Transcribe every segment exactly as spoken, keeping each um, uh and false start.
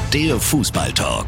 Der Fußballtalk.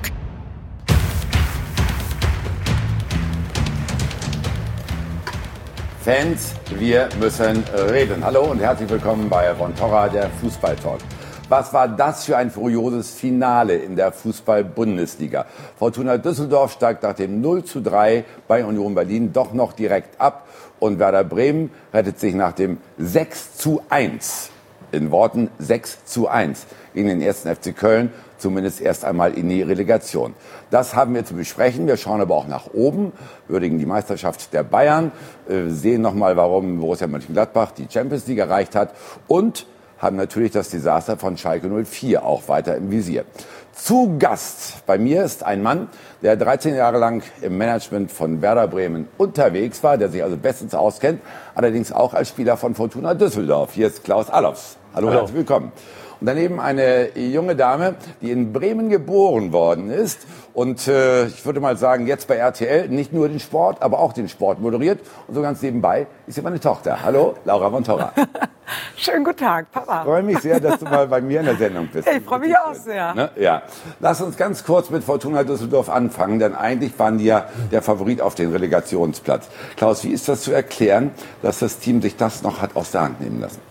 Fans, wir müssen reden. Hallo und herzlich willkommen bei Von Torra, der Fußballtalk. Was war das für ein furioses Finale in der Fußball-Bundesliga? Fortuna Düsseldorf steigt nach dem null zu drei bei Union Berlin doch noch direkt ab. Und Werder Bremen rettet sich nach dem sechs zu eins, in Worten sechs zu eins, gegen den ersten F C Köln, zumindest erst einmal in die Relegation. Das haben wir zu besprechen. Wir schauen aber auch nach oben, würdigen die Meisterschaft der Bayern, sehen nochmal, warum Borussia Mönchengladbach die Champions League erreicht hat und haben natürlich das Desaster von Schalke null vier auch weiter im Visier. Zu Gast bei mir ist ein Mann, der dreizehn Jahre lang im Management von Werder Bremen unterwegs war, der sich also bestens auskennt, allerdings auch als Spieler von Fortuna Düsseldorf. Hier ist Klaus Allofs. Hallo, Hallo. Herzlich willkommen. Und daneben eine junge Dame, die in Bremen geboren worden ist und äh, ich würde mal sagen, jetzt bei R T L nicht nur den Sport, aber auch den Sport moderiert. Und so ganz nebenbei ist sie meine Tochter. Hallo, Laura von Torra. Schönen guten Tag, Papa. Ich freue mich sehr, dass du mal bei mir in der Sendung bist. Ich freue mich auch sehr. Ne? Ja. Lass uns ganz kurz mit Fortuna Düsseldorf anfangen, denn eigentlich waren die ja der Favorit auf den Relegationsplatz. Klaus, wie ist das zu erklären, dass das Team sich das noch hat aus der Hand nehmen lassen?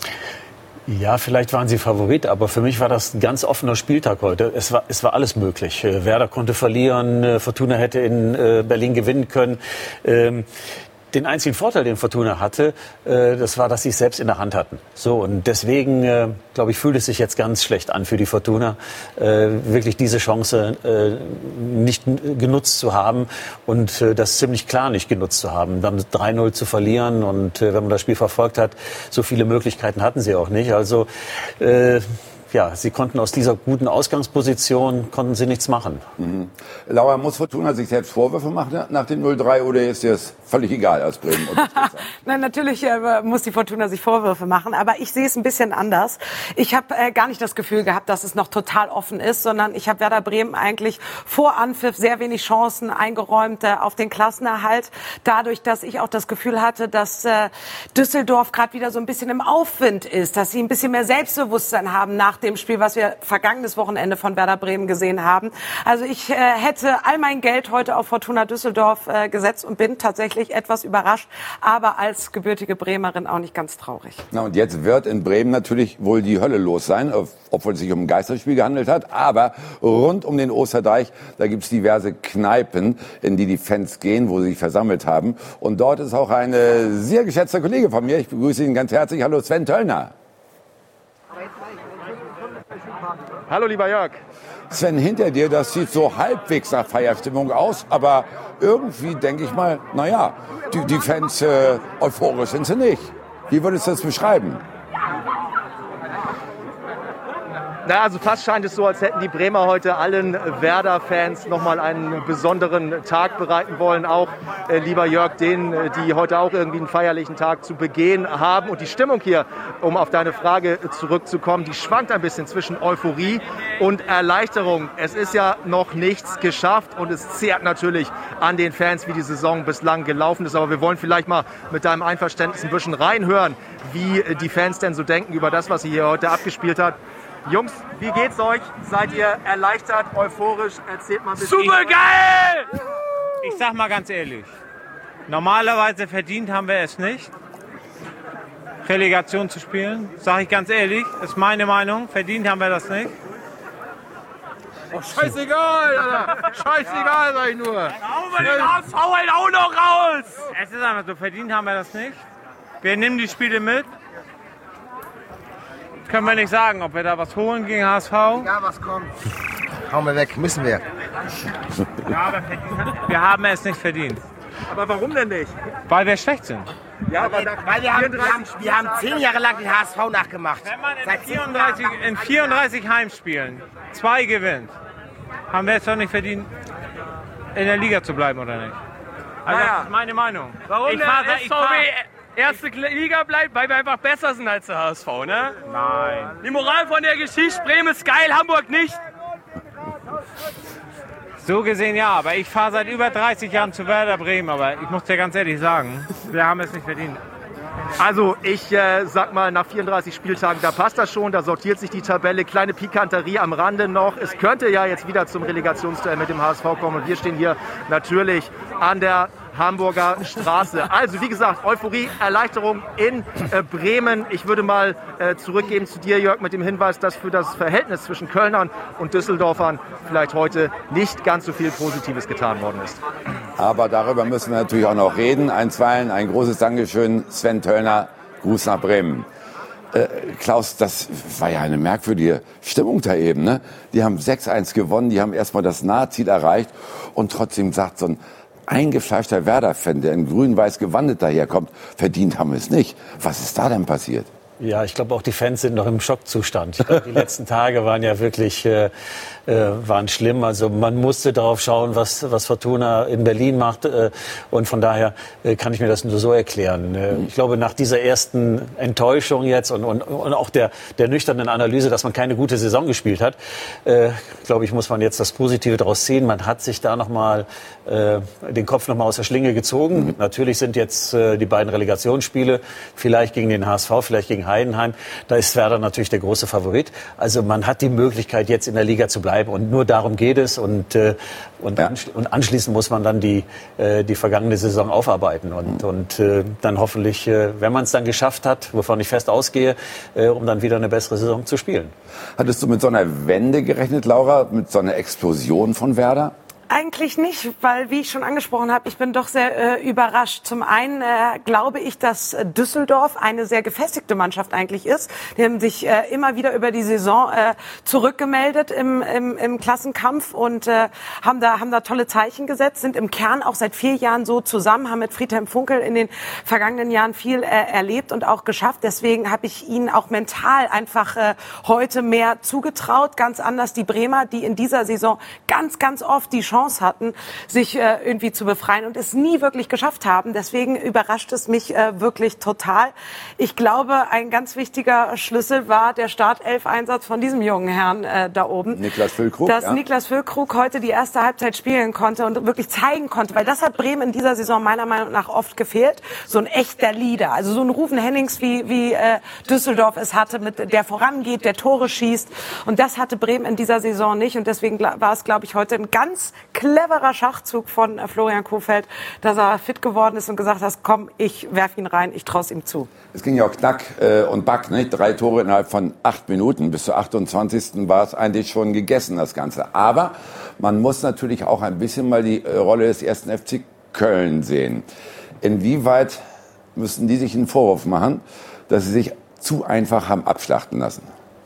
Ja, vielleicht waren sie Favorit, aber für mich war das ein ganz offener Spieltag heute. Es war, es war alles möglich. Werder konnte verlieren, Fortuna hätte in Berlin gewinnen können. Den einzigen Vorteil, den Fortuna hatte, äh, das war, dass sie es selbst in der Hand hatten. So, und deswegen, äh, glaube ich, fühlt es sich jetzt ganz schlecht an für die Fortuna, äh, wirklich diese Chance äh, nicht genutzt zu haben und äh, das ziemlich klar nicht genutzt zu haben. Dann drei null zu verlieren und äh, wenn man das Spiel verfolgt hat, so viele Möglichkeiten hatten sie auch nicht. Also äh, ja, sie konnten aus dieser guten Ausgangsposition, konnten sie nichts machen. Mhm. Laura, muss Fortuna sich selbst Vorwürfe machen nach dem null drei oder ist dir das völlig egal als Bremen? Nein, natürlich äh, muss die Fortuna sich Vorwürfe machen, aber ich sehe es ein bisschen anders. Ich habe äh, gar nicht das Gefühl gehabt, dass es noch total offen ist, sondern ich habe Werder Bremen eigentlich vor Anpfiff sehr wenig Chancen eingeräumt äh, auf den Klassenerhalt. Dadurch, dass ich auch das Gefühl hatte, dass äh, Düsseldorf gerade wieder so ein bisschen im Aufwind ist, dass sie ein bisschen mehr Selbstbewusstsein haben nach dem Spiel, was wir vergangenes Wochenende von Werder Bremen gesehen haben. Also ich äh, hätte all mein Geld heute auf Fortuna Düsseldorf äh, gesetzt und bin tatsächlich etwas überrascht, aber als gebürtige Bremerin auch nicht ganz traurig. Na und jetzt wird in Bremen natürlich wohl die Hölle los sein, obwohl es sich um ein Geisterspiel gehandelt hat. Aber rund um den Osterdeich, da gibt es diverse Kneipen, in die die Fans gehen, wo sie sich versammelt haben. Und dort ist auch ein äh, sehr geschätzter Kollege von mir. Ich begrüße ihn ganz herzlich. Hallo Sven Töllner. Hallo, lieber Jörg. Sven, hinter dir, das sieht so halbwegs nach Feierstimmung aus, aber irgendwie denke ich mal, naja, die, die Fans äh, euphorisch sind sie nicht. Wie würdest du das beschreiben? Na, also fast scheint es so, als hätten die Bremer heute allen Werder-Fans nochmal einen besonderen Tag bereiten wollen. Auch, äh, lieber Jörg, denen, die heute auch irgendwie einen feierlichen Tag zu begehen haben. Und die Stimmung hier, um auf deine Frage zurückzukommen, die schwankt ein bisschen zwischen Euphorie und Erleichterung. Es ist ja noch nichts geschafft und es zehrt natürlich an den Fans, wie die Saison bislang gelaufen ist. Aber wir wollen vielleicht mal mit deinem Einverständnis ein bisschen reinhören, wie die Fans denn so denken über das, was sie hier heute abgespielt hat. Jungs, wie geht's euch? Seid ihr erleichtert, euphorisch? Erzählt mal ein bisschen. Super geil! Ich sag mal ganz ehrlich, normalerweise verdient haben wir es nicht, Relegation zu spielen. Sag ich ganz ehrlich, ist meine Meinung. Verdient haben wir das nicht. Oh, scheißegal, Alter. Scheißegal, sag ich nur. Dann hauen wir den H S V halt auch noch raus! Es ist einfach so, verdient haben wir das nicht. Wir nehmen die Spiele mit. Können wir nicht sagen, ob wir da was holen gegen H S V? Ja, was kommt. Hauen wir weg, müssen wir. Ja, aber wir haben es nicht verdient. Aber warum denn nicht? Weil wir schlecht sind. Ja, aber weil wir haben, wir, haben, wir haben zehn Jahre lang den H S V nachgemacht. Wenn man in vierunddreißig, in vierunddreißig Heimspielen zwei gewinnt, haben wir es doch nicht verdient, in der Liga zu bleiben, oder nicht? Also Naja. das ist meine Meinung. Warum ich der fahr, S ich V fahr, W erste Liga bleibt? Weil wir einfach besser sind als der H S V, ne? Nein. Die Moral von der Geschichte, Bremen ist geil, Hamburg nicht. So gesehen ja, aber ich fahre seit über dreißig Jahren zu Werder Bremen, aber ich muss dir ganz ehrlich sagen, wir haben es nicht verdient. Also ich äh, sag mal, nach vierunddreißig Spieltagen, da passt das schon, da sortiert sich die Tabelle. Kleine Pikanterie am Rande noch. Es könnte ja jetzt wieder zum Relegationsduell mit dem H S V kommen. Und wir stehen hier natürlich an der Hamburger Straße. Also wie gesagt, Euphorie, Erleichterung in äh, Bremen. Ich würde mal äh, zurückgeben zu dir, Jörg, mit dem Hinweis, dass für das Verhältnis zwischen Kölnern und Düsseldorfern vielleicht heute nicht ganz so viel Positives getan worden ist. Aber darüber müssen wir natürlich auch noch reden. Einstweilen ein großes Dankeschön, Sven Töllner, Gruß nach Bremen. Äh, Klaus, das war ja eine merkwürdige Stimmung da eben. Ne? Die haben sechs eins gewonnen, die haben erstmal das Nahziel erreicht und trotzdem sagt so ein eingefleischter Werder-Fan, der in grün-weiß gewandet daherkommt, verdient haben wir es nicht. Was ist da denn passiert? Ja, ich glaube, auch die Fans sind noch im Schockzustand. Ich glaub, die letzten Tage waren ja wirklich äh, äh, waren schlimm. Also man musste darauf schauen, was, was Fortuna in Berlin macht. Äh, und von daher äh, kann ich mir das nur so erklären. Äh, ich glaube, nach dieser ersten Enttäuschung jetzt und, und, und auch der, der nüchternen Analyse, dass man keine gute Saison gespielt hat, äh, glaube ich, muss man jetzt das Positive daraus ziehen. Man hat sich da noch mal äh, den Kopf noch mal aus der Schlinge gezogen. Mhm. Natürlich sind jetzt äh, die beiden Relegationsspiele, vielleicht gegen den H S V, vielleicht gegen Heidenheim. Da ist Werder natürlich der große Favorit. Also man hat die Möglichkeit, jetzt in der Liga zu bleiben. Und nur darum geht es. Und, äh, und, ja. anschli- und anschließend muss man dann die, äh, die vergangene Saison aufarbeiten. Und, mhm. und äh, dann hoffentlich, äh, wenn man es dann geschafft hat, wovon ich fest ausgehe, äh, um dann wieder eine bessere Saison zu spielen. Hattest du mit so einer Wende gerechnet, Laura? Mit so einer Explosion von Werder? Eigentlich nicht, weil, wie ich schon angesprochen habe, ich bin doch sehr äh, überrascht. Zum einen äh, glaube ich, dass Düsseldorf eine sehr gefestigte Mannschaft eigentlich ist. Die haben sich äh, immer wieder über die Saison äh, zurückgemeldet im, im, im Klassenkampf und äh, haben da haben da tolle Zeichen gesetzt, sind im Kern auch seit vier Jahren so zusammen, haben mit Friedhelm Funkel in den vergangenen Jahren viel äh, erlebt und auch geschafft. Deswegen habe ich ihnen auch mental einfach äh, heute mehr zugetraut. Ganz anders die Bremer, die in dieser Saison ganz, ganz oft die Chance hatten, sich äh, irgendwie zu befreien und es nie wirklich geschafft haben. Deswegen überrascht es mich äh, wirklich total. Ich glaube, ein ganz wichtiger Schlüssel war der Startelf-Einsatz von diesem jungen Herrn äh, da oben. Niklas Füllkrug. Dass ja. Niklas Füllkrug heute die erste Halbzeit spielen konnte und wirklich zeigen konnte, weil das hat Bremen in dieser Saison meiner Meinung nach oft gefehlt. So ein echter Leader, also so ein Rufen Hennings, wie, wie äh, Düsseldorf es hatte, mit der vorangeht, der Tore schießt. Und das hatte Bremen in dieser Saison nicht. Und deswegen war es, glaube ich, heute ein ganz cleverer Schachzug von Florian Kohfeldt, dass er fit geworden ist und gesagt hat, komm, ich werf ihn rein, ich traue es ihm zu. Es ging ja auch knack äh, und back, nicht? Drei Tore innerhalb von acht Minuten. Bis zur achtundzwanzigsten war es eigentlich schon gegessen, das Ganze. Aber man muss natürlich auch ein bisschen mal die äh, Rolle des ersten F C Köln sehen. Inwieweit müssen die sich einen Vorwurf machen, dass sie sich zu einfach haben abschlachten lassen?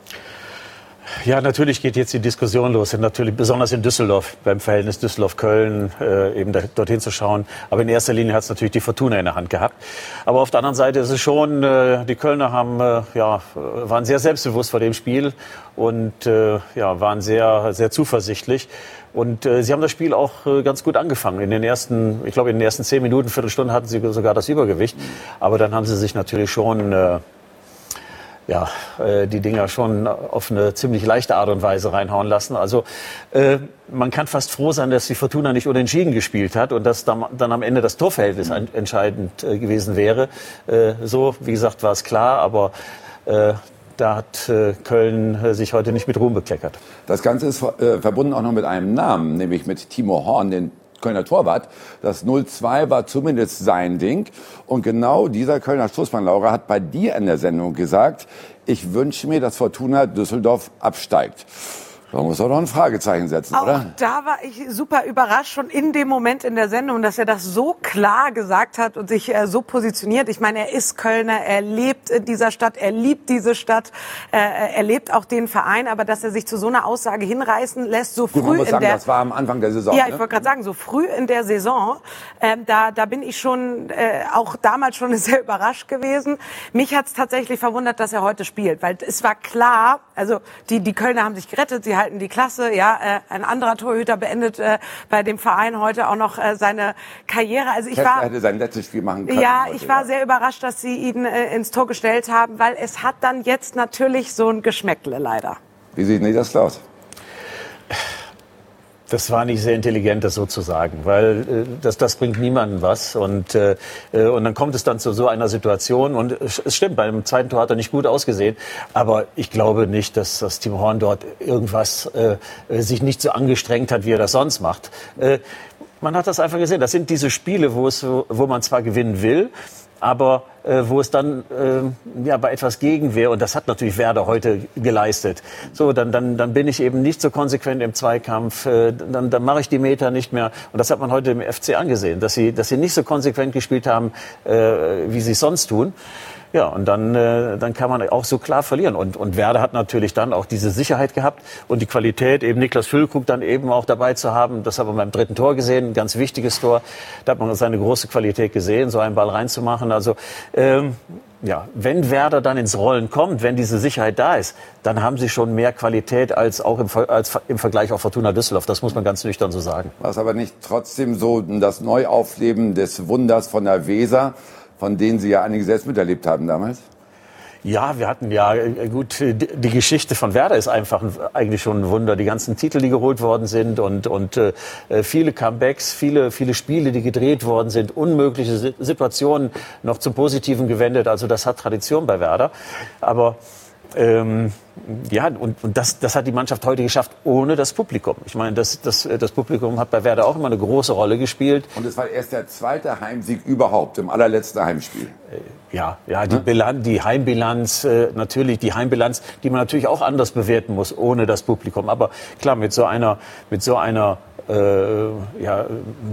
Ja, natürlich geht jetzt die Diskussion los, und natürlich besonders in Düsseldorf, beim Verhältnis Düsseldorf-Köln, äh, eben da, dorthin zu schauen. Aber in erster Linie hat es natürlich die Fortuna in der Hand gehabt. Aber auf der anderen Seite ist es schon, äh, die Kölner haben, äh, ja, waren sehr selbstbewusst vor dem Spiel und äh, ja, waren sehr, sehr zuversichtlich. Und äh, sie haben das Spiel auch äh, ganz gut angefangen. In den ersten, ich glaube, in den ersten zehn Minuten, Viertelstunde hatten sie sogar das Übergewicht. Aber dann haben sie sich natürlich schon äh, ja, äh, die Dinger schon auf eine ziemlich leichte Art und Weise reinhauen lassen. Also äh, man kann fast froh sein, dass die Fortuna nicht unentschieden gespielt hat und dass dann, dann am Ende das Torverhältnis ein, entscheidend äh, gewesen wäre. Äh, so, wie gesagt, war es klar, aber äh, da hat äh, Köln äh, sich heute nicht mit Ruhm bekleckert. Das Ganze ist äh, verbunden auch noch mit einem Namen, nämlich mit Timo Horn, den Kölner Torwart. Das null zwei war zumindest sein Ding. Und genau dieser Kölner Stoßmann, Laura, hat bei dir in der Sendung gesagt, ich wünsche mir, dass Fortuna Düsseldorf absteigt. Da muss er doch ein Fragezeichen setzen, auch oder? Da war ich super überrascht, schon in dem Moment in der Sendung, dass er das so klar gesagt hat und sich äh, so positioniert. Ich meine, er ist Kölner, er lebt in dieser Stadt, er liebt diese Stadt, äh, er lebt auch den Verein, aber dass er sich zu so einer Aussage hinreißen lässt, so früh Gut, man muss in sagen, der... das war am Anfang der Saison. Ja, ne? ich wollte gerade sagen, so früh in der Saison, äh, da, da bin ich schon, äh, auch damals schon sehr überrascht gewesen. Mich hat es tatsächlich verwundert, dass er heute spielt, weil es war klar, also die, die Kölner haben sich gerettet, sie halten die Klasse, ja, äh, ein anderer Torhüter beendet äh, bei dem Verein heute auch noch äh, seine Karriere. Also ich Kessler war, hätte sein letztes Spiel machen können. ja, heute, ich war ja. sehr überrascht, dass sie ihn äh, ins Tor gestellt haben, weil es hat dann jetzt natürlich so ein Geschmäckle leider. Wie sieht denn das aus? Das war nicht sehr intelligent, das so zu sagen, weil äh, das, das bringt niemandem was. Und, äh, und dann kommt es dann zu so einer Situation. Und es stimmt, beim zweiten Tor hat er nicht gut ausgesehen. Aber ich glaube nicht, dass das Timo Horn dort irgendwas äh, sich nicht so angestrengt hat, wie er das sonst macht. Äh, man hat das einfach gesehen. Das sind diese Spiele, wo, es, wo man zwar gewinnen will, aber äh, wo es dann äh, ja, bei etwas Gegenwehr, und das hat natürlich Werder heute geleistet, so, dann, dann, dann bin ich eben nicht so konsequent im Zweikampf, äh, dann, dann mache ich die Meter nicht mehr. Und das hat man heute im F C angesehen, dass sie, dass sie nicht so konsequent gespielt haben, äh, wie sie es sonst tun. Ja, und dann, äh, dann kann man auch so klar verlieren. Und, und Werder hat natürlich dann auch diese Sicherheit gehabt und die Qualität, eben Niklas Füllkrug dann eben auch dabei zu haben. Das haben wir beim dritten Tor gesehen, ein ganz wichtiges Tor. Da hat man seine große Qualität gesehen, so einen Ball reinzumachen. Also ähm, ja, wenn Werder dann ins Rollen kommt, wenn diese Sicherheit da ist, dann haben sie schon mehr Qualität als auch im, als im Vergleich auf Fortuna Düsseldorf. Das muss man ganz nüchtern so sagen. Was aber nicht trotzdem so das Neuaufleben des Wunders von der Weser, von denen Sie ja einige selbst miterlebt haben damals? Ja, wir hatten ja, gut, die Geschichte von Werder ist einfach eigentlich schon ein Wunder. Die ganzen Titel, die geholt worden sind und, und äh, viele Comebacks, viele, viele Spiele, die gedreht worden sind, unmögliche Situationen noch zum Positiven gewendet. Also das hat Tradition bei Werder. Aber Ähm, ja, und, und das, das hat die Mannschaft heute geschafft, ohne das Publikum. Ich meine, das, das, das Publikum hat bei Werder auch immer eine große Rolle gespielt. Und es war erst der zweite Heimsieg überhaupt, im allerletzten Heimspiel. Ja, ja, die, Bilanz, die Heimbilanz, äh, natürlich die Heimbilanz, die man natürlich auch anders bewerten muss, ohne das Publikum. Aber klar, mit so einer, mit so einer, äh, ja,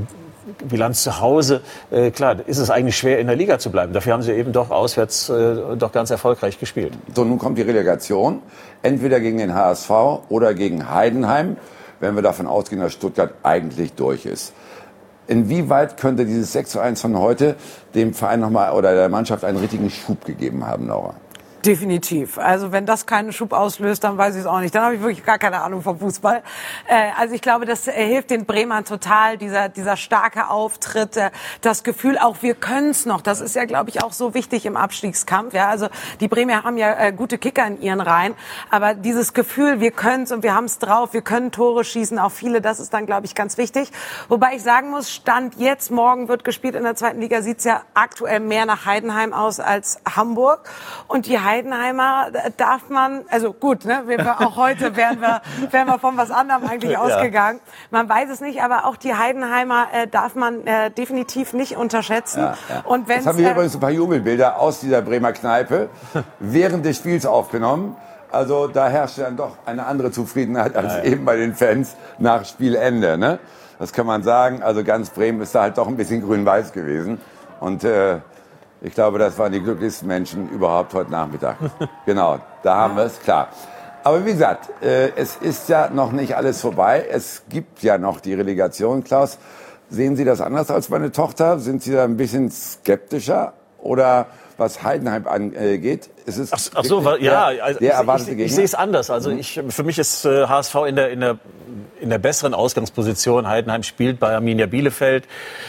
Bilanz zu Hause, äh, klar, ist es eigentlich schwer, in der Liga zu bleiben. Dafür haben sie eben doch auswärts äh, doch ganz erfolgreich gespielt. So, nun kommt die Relegation. Entweder gegen den H S V oder gegen Heidenheim, wenn wir davon ausgehen, dass Stuttgart eigentlich durch ist. Inwieweit könnte dieses sechs zu eins von heute dem Verein noch mal oder der Mannschaft einen richtigen Schub gegeben haben, Laura? Definitiv. Also wenn das keinen Schub auslöst, dann weiß ich es auch nicht. Dann habe ich wirklich gar keine Ahnung vom Fußball. Äh, also ich glaube, das äh, hilft den Bremern total, dieser, dieser starke Auftritt, äh, das Gefühl auch, wir können es noch. Das ist ja, glaube ich, auch so wichtig im Abstiegskampf. Ja, also die Bremer haben ja äh, gute Kicker in ihren Reihen, aber dieses Gefühl, wir können es und wir haben es drauf, wir können Tore schießen, auch viele, das ist dann, glaube ich, ganz wichtig. Wobei ich sagen muss, Stand jetzt, morgen wird gespielt in der zweiten Liga, sieht es ja aktuell mehr nach Heidenheim aus als Hamburg. Und die Heidenheimer darf man, also gut, ne, wir, auch heute wären wir, wären wir von was anderem eigentlich ja ausgegangen. Man weiß es nicht, aber auch die Heidenheimer äh, darf man äh, definitiv nicht unterschätzen. Ja, ja. Und wenn's, Jetzt haben wir äh, übrigens ein paar Jubelbilder aus dieser Bremer Kneipe während des Spiels aufgenommen. Also da herrscht dann doch eine andere Zufriedenheit als ja, ja. eben bei den Fans nach Spielende. Ne? Das kann man sagen. Also ganz Bremen ist da halt doch ein bisschen grün-weiß gewesen. Und äh, ich glaube, das waren die glücklichsten Menschen überhaupt heute Nachmittag. Genau, da haben wir es, klar. Aber wie gesagt, äh, es ist ja noch nicht alles vorbei. Es gibt ja noch die Relegation. Klaus, sehen Sie das anders als meine Tochter? Sind Sie da ein bisschen skeptischer? Oder was Heidenheim angeht, ist es... Ach, ach so, weil, ja, also der erwartete ich, ich, Gegner? ich sehe es anders. Also ich, für mich ist äh, H S V in der, in, der, in der besseren Ausgangsposition. Heidenheim spielt bei Arminia Bielefeld.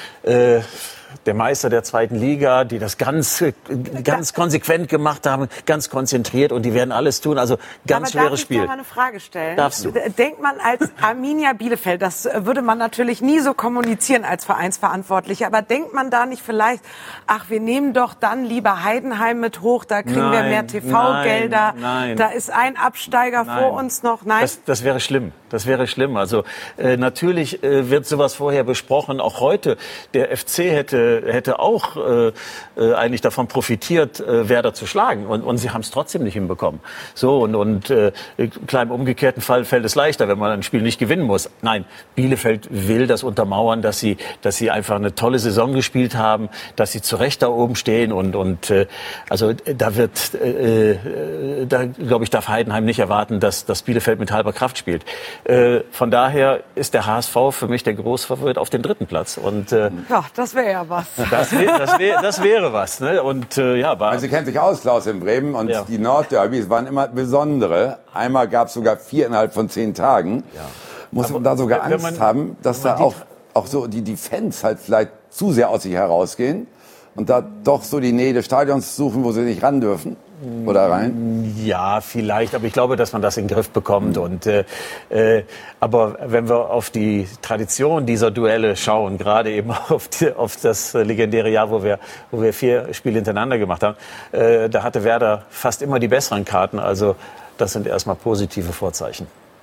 Äh, der Meister der zweiten Liga, die das ganz, ganz konsequent gemacht haben, ganz konzentriert und die werden alles tun. Also ganz Aber schweres Spiel. Darf ich da mal eine Frage stellen? Darfst du? Denkt man als Arminia Bielefeld, das würde man natürlich nie so kommunizieren als Vereinsverantwortlicher, aber denkt man da nicht vielleicht, ach, wir nehmen doch dann lieber Heidenheim mit hoch, da kriegen nein, wir mehr T V-Gelder, nein, nein. da ist ein Absteiger Nein. vor uns noch. Nein? Das, das wäre schlimm. Das wäre schlimm. Also äh, natürlich äh, wird sowas vorher besprochen. Auch heute, der F C hätte, hätte auch äh, äh, eigentlich davon profitiert, äh, Werder zu schlagen. Und, und sie haben es trotzdem nicht hinbekommen. So, und, und äh, klar, im umgekehrten Fall fällt es leichter, wenn man ein Spiel nicht gewinnen muss. Nein, Bielefeld will das untermauern, dass sie, dass sie einfach eine tolle Saison gespielt haben, dass sie zu Recht da oben stehen. Und, und äh, also da wird, äh, äh, da glaube ich, darf Heidenheim nicht erwarten, dass, dass Bielefeld mit halber Kraft spielt. Äh, von daher ist der H S V für mich der Großfavorit auf den dritten Platz. Und, äh, ja, das wäre ja was. Das, wär, das, wär, das wäre was. Ne? Und, äh, ja, war, also Sie kennen sich aus, Klaus, in Bremen. Und ja. die Nordderbys waren immer besondere. Einmal gab es sogar vier innerhalb von zehn Tagen. Ja. Muss Aber man da sogar wenn Angst man, haben, dass da auch, auch so die, die Fans halt vielleicht zu sehr aus sich herausgehen und da doch so die Nähe des Stadions suchen, wo sie nicht ran dürfen? Oder rein? Ja, vielleicht, aber ich glaube, dass man das in den Griff bekommt. Mhm. Und, äh, äh, aber wenn wir auf die Tradition dieser Duelle schauen, gerade eben auf, die, auf das legendäre Jahr, wo wir, wo wir vier Spiele hintereinander gemacht haben, äh, da hatte Werder fast immer die besseren Karten. Also das sind erstmal positive Vorzeichen.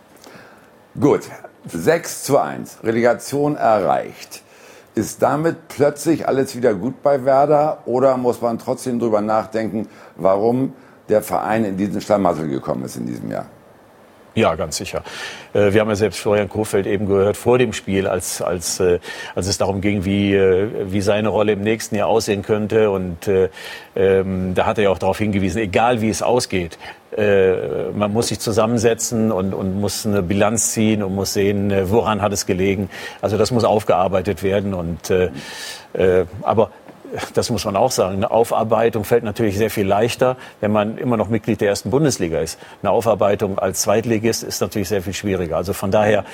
Gut, sechs zu eins, Relegation erreicht. Ist damit plötzlich alles wieder gut bei Werder oder muss man trotzdem drüber nachdenken, warum der Verein in diesen Schlamassel gekommen ist in diesem Jahr? Ja, ganz sicher. Wir haben ja selbst Florian Kohfeldt eben gehört vor dem Spiel, als, als, als es darum ging, wie, wie seine Rolle im nächsten Jahr aussehen könnte. Und ähm, da hat er ja auch darauf hingewiesen, egal wie es ausgeht, äh, man muss sich zusammensetzen und, und muss eine Bilanz ziehen und muss sehen, woran hat es gelegen. Also das muss aufgearbeitet werden. Und, äh, äh, aber das muss man auch sagen. Eine Aufarbeitung fällt natürlich sehr viel leichter, wenn man immer noch Mitglied der ersten Bundesliga ist. Eine Aufarbeitung als Zweitligist ist natürlich sehr viel schwieriger. Also von daher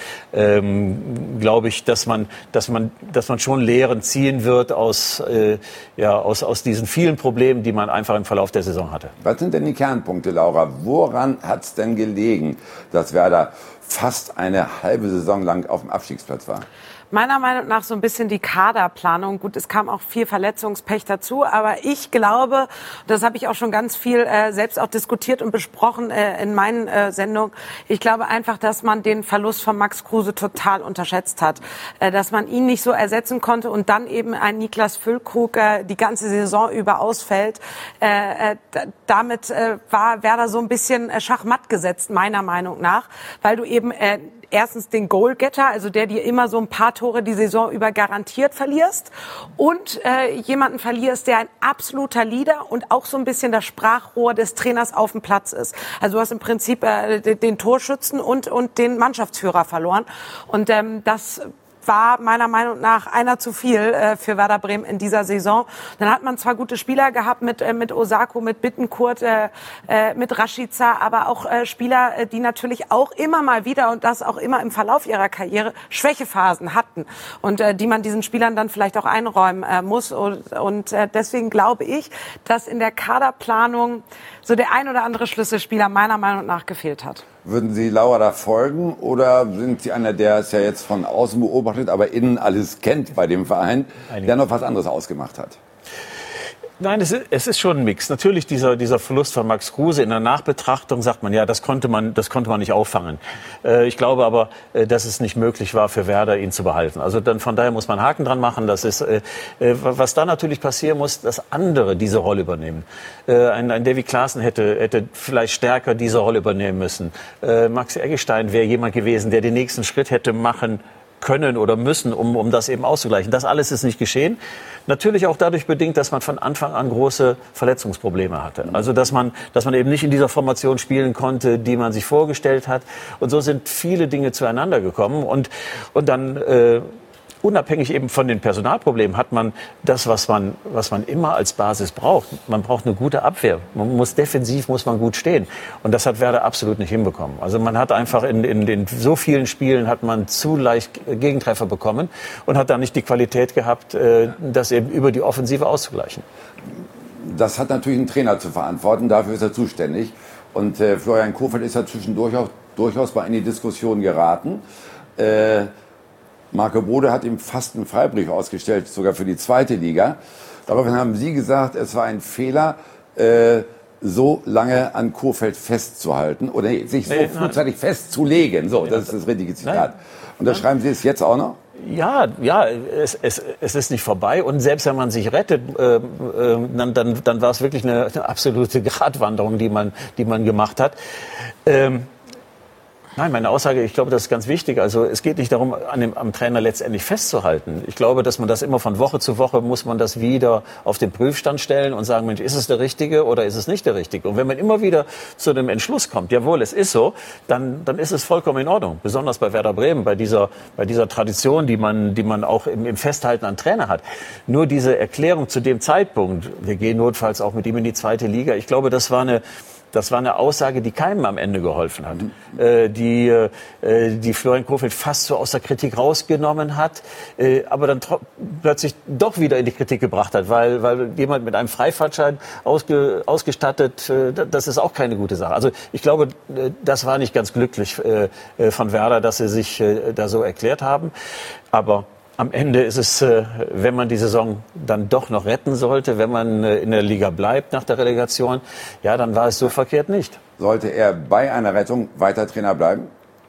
ähm, glaube ich, dass man, dass man, dass man schon Lehren ziehen wird aus, äh, ja, aus, aus diesen vielen Problemen, die man einfach im Verlauf der Saison hatte. Was sind denn die Kernpunkte, Laura? Woran hat es denn gelegen, dass Werder fast eine halbe Saison lang auf dem Abstiegsplatz war? Meiner Meinung nach so ein bisschen die Kaderplanung. Gut, es kam auch viel Verletzungspech dazu, aber ich glaube, das habe ich auch schon ganz viel äh, selbst auch diskutiert und besprochen äh, in meinen äh, Sendungen. Ich glaube einfach, dass man den Verlust von Max Kruse total unterschätzt hat, äh, dass man ihn nicht so ersetzen konnte und dann eben ein Niklas Füllkrug äh, die ganze Saison über ausfällt. Äh, äh, damit äh, war Werder so ein bisschen äh, schachmatt gesetzt, meiner Meinung nach, weil du eben äh, erstens den Goalgetter, also der dir immer so ein paar Tore die Saison über garantiert verlierst und äh, jemanden verlierst, der ein absoluter Leader und auch so ein bisschen das Sprachrohr des Trainers auf dem Platz ist. Also du hast im Prinzip äh, den Torschützen und, und den Mannschaftsführer verloren und ähm, das war meiner Meinung nach einer zu viel äh, für Werder Bremen in dieser Saison. Dann hat man zwar gute Spieler gehabt mit äh, mit Osako, mit Bittencourt, äh, äh, mit Rashica, aber auch äh, Spieler, äh, die natürlich auch immer mal wieder und das auch immer im Verlauf ihrer Karriere Schwächephasen hatten und äh, die man diesen Spielern dann vielleicht auch einräumen äh, muss. Und, und äh, deswegen glaube ich, dass in der Kaderplanung so der ein oder andere Schlüsselspieler meiner Meinung nach gefehlt hat. Würden Sie Laura da folgen oder sind Sie einer, der es ja jetzt von außen beobachtet, aber innen alles kennt bei dem Verein, Einige. der noch was anderes ausgemacht hat? Nein, es ist, es ist schon ein Mix. Natürlich dieser, dieser Verlust von Max Kruse in der Nachbetrachtung sagt man, ja, das konnte man, das konnte man nicht auffangen. Äh, ich glaube aber, äh, dass es nicht möglich war für Werder, ihn zu behalten. Also dann von daher muss man Haken dran machen. Das ist, äh, was da natürlich passieren muss, dass andere diese Rolle übernehmen. Äh, ein, ein Davy Klaassen hätte, hätte vielleicht stärker diese Rolle übernehmen müssen. Äh, Max Eggestein wäre jemand gewesen, der den nächsten Schritt hätte machen können oder müssen, um, um das eben auszugleichen. Das alles ist nicht geschehen. Natürlich auch dadurch bedingt, dass man von Anfang an große Verletzungsprobleme hatte. Also dass man, dass man eben nicht in dieser Formation spielen konnte, die man sich vorgestellt hat. Und so sind viele Dinge zueinander gekommen. Und, und dann äh, unabhängig eben von den Personalproblemen hat man das, was man, was man immer als Basis braucht. Man braucht eine gute Abwehr. Man muss defensiv, muss man gut stehen. Und das hat Werder absolut nicht hinbekommen. Also man hat einfach in, in, in so vielen Spielen hat man zu leicht Gegentreffer bekommen und hat dann nicht die Qualität gehabt, das eben über die Offensive auszugleichen. Das hat natürlich ein Trainer zu verantworten. Dafür ist er zuständig. Und äh, Florian Kohfeldt ist ja zwischendurch auch, durchaus mal in die Diskussion geraten. Äh, Marco Bode hat ihm fast einen Freibrief ausgestellt, sogar für die zweite Liga. Daraufhin haben Sie gesagt, es war ein Fehler, äh, so lange an Kohfeldt festzuhalten oder nee, sich so frühzeitig festzulegen. So, das ist das richtige Zitat. Nein. Und das schreiben Sie es jetzt auch noch? Ja, ja, es, es, es ist nicht vorbei. Und selbst wenn man sich rettet, äh, äh, dann, dann, dann war es wirklich eine, eine absolute Gratwanderung, die man, die man gemacht hat. Ähm, Nein, meine Aussage, ich glaube, das ist ganz wichtig. Also es geht nicht darum, an dem, am Trainer letztendlich festzuhalten. Ich glaube, dass man das immer von Woche zu Woche muss man das wieder auf den Prüfstand stellen und sagen, Mensch, ist es der Richtige oder ist es nicht der Richtige? Und wenn man immer wieder zu dem Entschluss kommt, jawohl, es ist so, dann, dann ist es vollkommen in Ordnung. Besonders bei Werder Bremen, bei dieser, bei dieser Tradition, die man, die man auch im, im Festhalten an Trainer hat. Nur diese Erklärung zu dem Zeitpunkt, wir gehen notfalls auch mit ihm in die zweite Liga, ich glaube, das war eine das war eine Aussage, die keinem am Ende geholfen hat, mhm. äh, die, äh, die Florian Kohfeldt fast so aus der Kritik rausgenommen hat, äh, aber dann plötzlich doch wieder in die Kritik gebracht hat, weil, weil jemand mit einem Freifahrtschein ausge, ausgestattet, äh, das ist auch keine gute Sache. Also ich glaube, das war nicht ganz glücklich äh, von Werder, dass sie sich äh, da so erklärt haben, aber am Ende ist es, wenn man die Saison dann doch noch retten sollte, wenn man in der Liga bleibt nach der Relegation, ja, dann war es so verkehrt nicht. Sollte er bei einer Rettung weiter Trainer bleiben?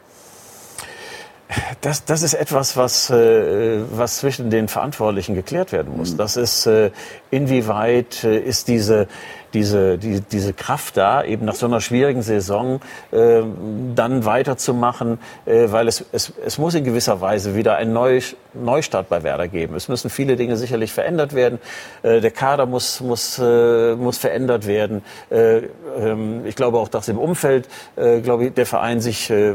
Das, das ist etwas, was, was zwischen den Verantwortlichen geklärt werden muss. Das ist, inwieweit ist diese, diese, die, diese Kraft da, eben nach so einer schwierigen Saison äh, dann weiterzumachen, äh, weil es, es, es muss in gewisser Weise wieder einen Neu, Neustart bei Werder geben. Es müssen viele Dinge sicherlich verändert werden. Äh, der Kader muss, muss, äh, muss verändert werden. Äh, ähm, ich glaube auch, dass im Umfeld, äh, glaube ich, der Verein sich äh,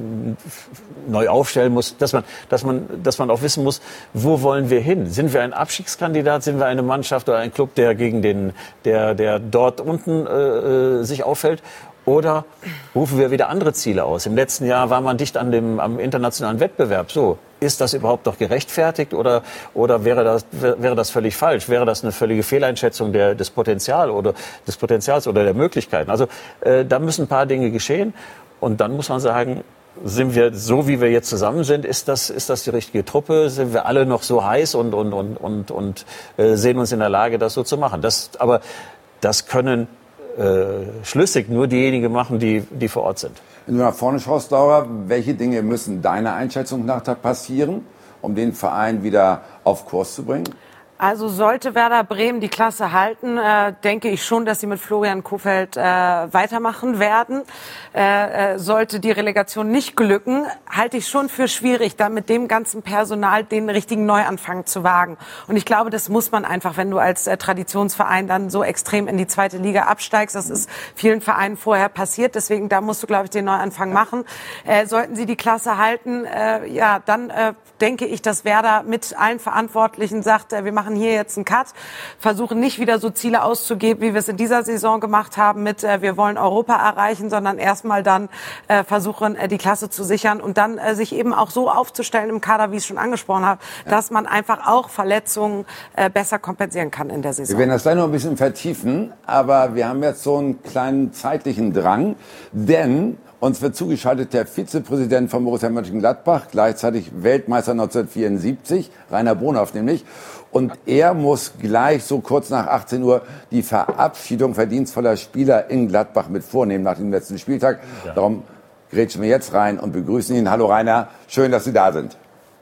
neu aufstellen muss, dass man, dass man, dass man auch wissen muss, wo wollen wir hin? Sind wir ein Abstiegskandidat? Sind wir eine Mannschaft oder ein Club, der gegen den, der, der dort unten äh, sich auffällt? Oder rufen wir wieder andere Ziele aus? Im letzten Jahr war man dicht an dem, am internationalen Wettbewerb. So, ist das überhaupt noch gerechtfertigt oder, oder wäre das, wäre das völlig falsch? Wäre das eine völlige Fehleinschätzung der, des Potenzials oder des Potenzials oder der Möglichkeiten? Also äh, da müssen ein paar Dinge geschehen. Und dann muss man sagen, sind wir so, wie wir jetzt zusammen sind, ist das, ist das die richtige Truppe? Sind wir alle noch so heiß und, und, und, und, und äh, sehen uns in der Lage, das so zu machen? Das, aber das können äh, schlüssig nur diejenigen machen, die, die vor Ort sind. Wenn du nach vorne schaust, Laura, welche Dinge müssen deiner Einschätzung nach da passieren, um den Verein wieder auf Kurs zu bringen? Also sollte Werder Bremen die Klasse halten, äh, denke ich schon, dass sie mit Florian Kohfeldt äh, weitermachen werden. Äh, äh, sollte die Relegation nicht glücken, halte ich schon für schwierig, da mit dem ganzen Personal den richtigen Neuanfang zu wagen. Und ich glaube, das muss man einfach, wenn du als äh, Traditionsverein dann so extrem in die zweite Liga absteigst. Das ist vielen Vereinen vorher passiert. Deswegen, da musst du, glaube ich, den Neuanfang machen. Äh, sollten sie die Klasse halten, äh, ja, dann äh, denke ich, dass Werder mit allen Verantwortlichen sagt, äh, wir machen hier jetzt einen Cut, versuchen nicht wieder so Ziele auszugeben, wie wir es in dieser Saison gemacht haben mit äh, wir wollen Europa erreichen, sondern erstmal dann äh, versuchen, äh, die Klasse zu sichern und dann äh, sich eben auch so aufzustellen im Kader, wie ich es schon angesprochen habe, ja, dass man einfach auch Verletzungen äh, besser kompensieren kann in der Saison. Wir werden das gleich noch ein bisschen vertiefen, aber wir haben jetzt so einen kleinen zeitlichen Drang, denn uns wird zugeschaltet der Vizepräsident von Borussia Mönchengladbach, gleichzeitig Weltmeister neunzehnhundertvierundsiebzig, Rainer Bonhoff nämlich. Und er muss gleich so kurz nach achtzehn Uhr die Verabschiedung verdienstvoller Spieler in Gladbach mit vornehmen nach dem letzten Spieltag. Ja. Darum grätschen wir jetzt rein und begrüßen ihn. Hallo Rainer, schön, dass Sie da sind.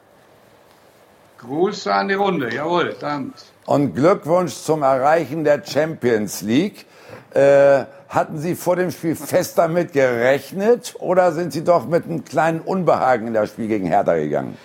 Gruß an die Runde, jawohl, danke. Und Glückwunsch zum Erreichen der Champions League. Äh, hatten Sie vor dem Spiel fest damit gerechnet oder sind Sie doch mit einem kleinen Unbehagen in das Spiel gegen Hertha gegangen?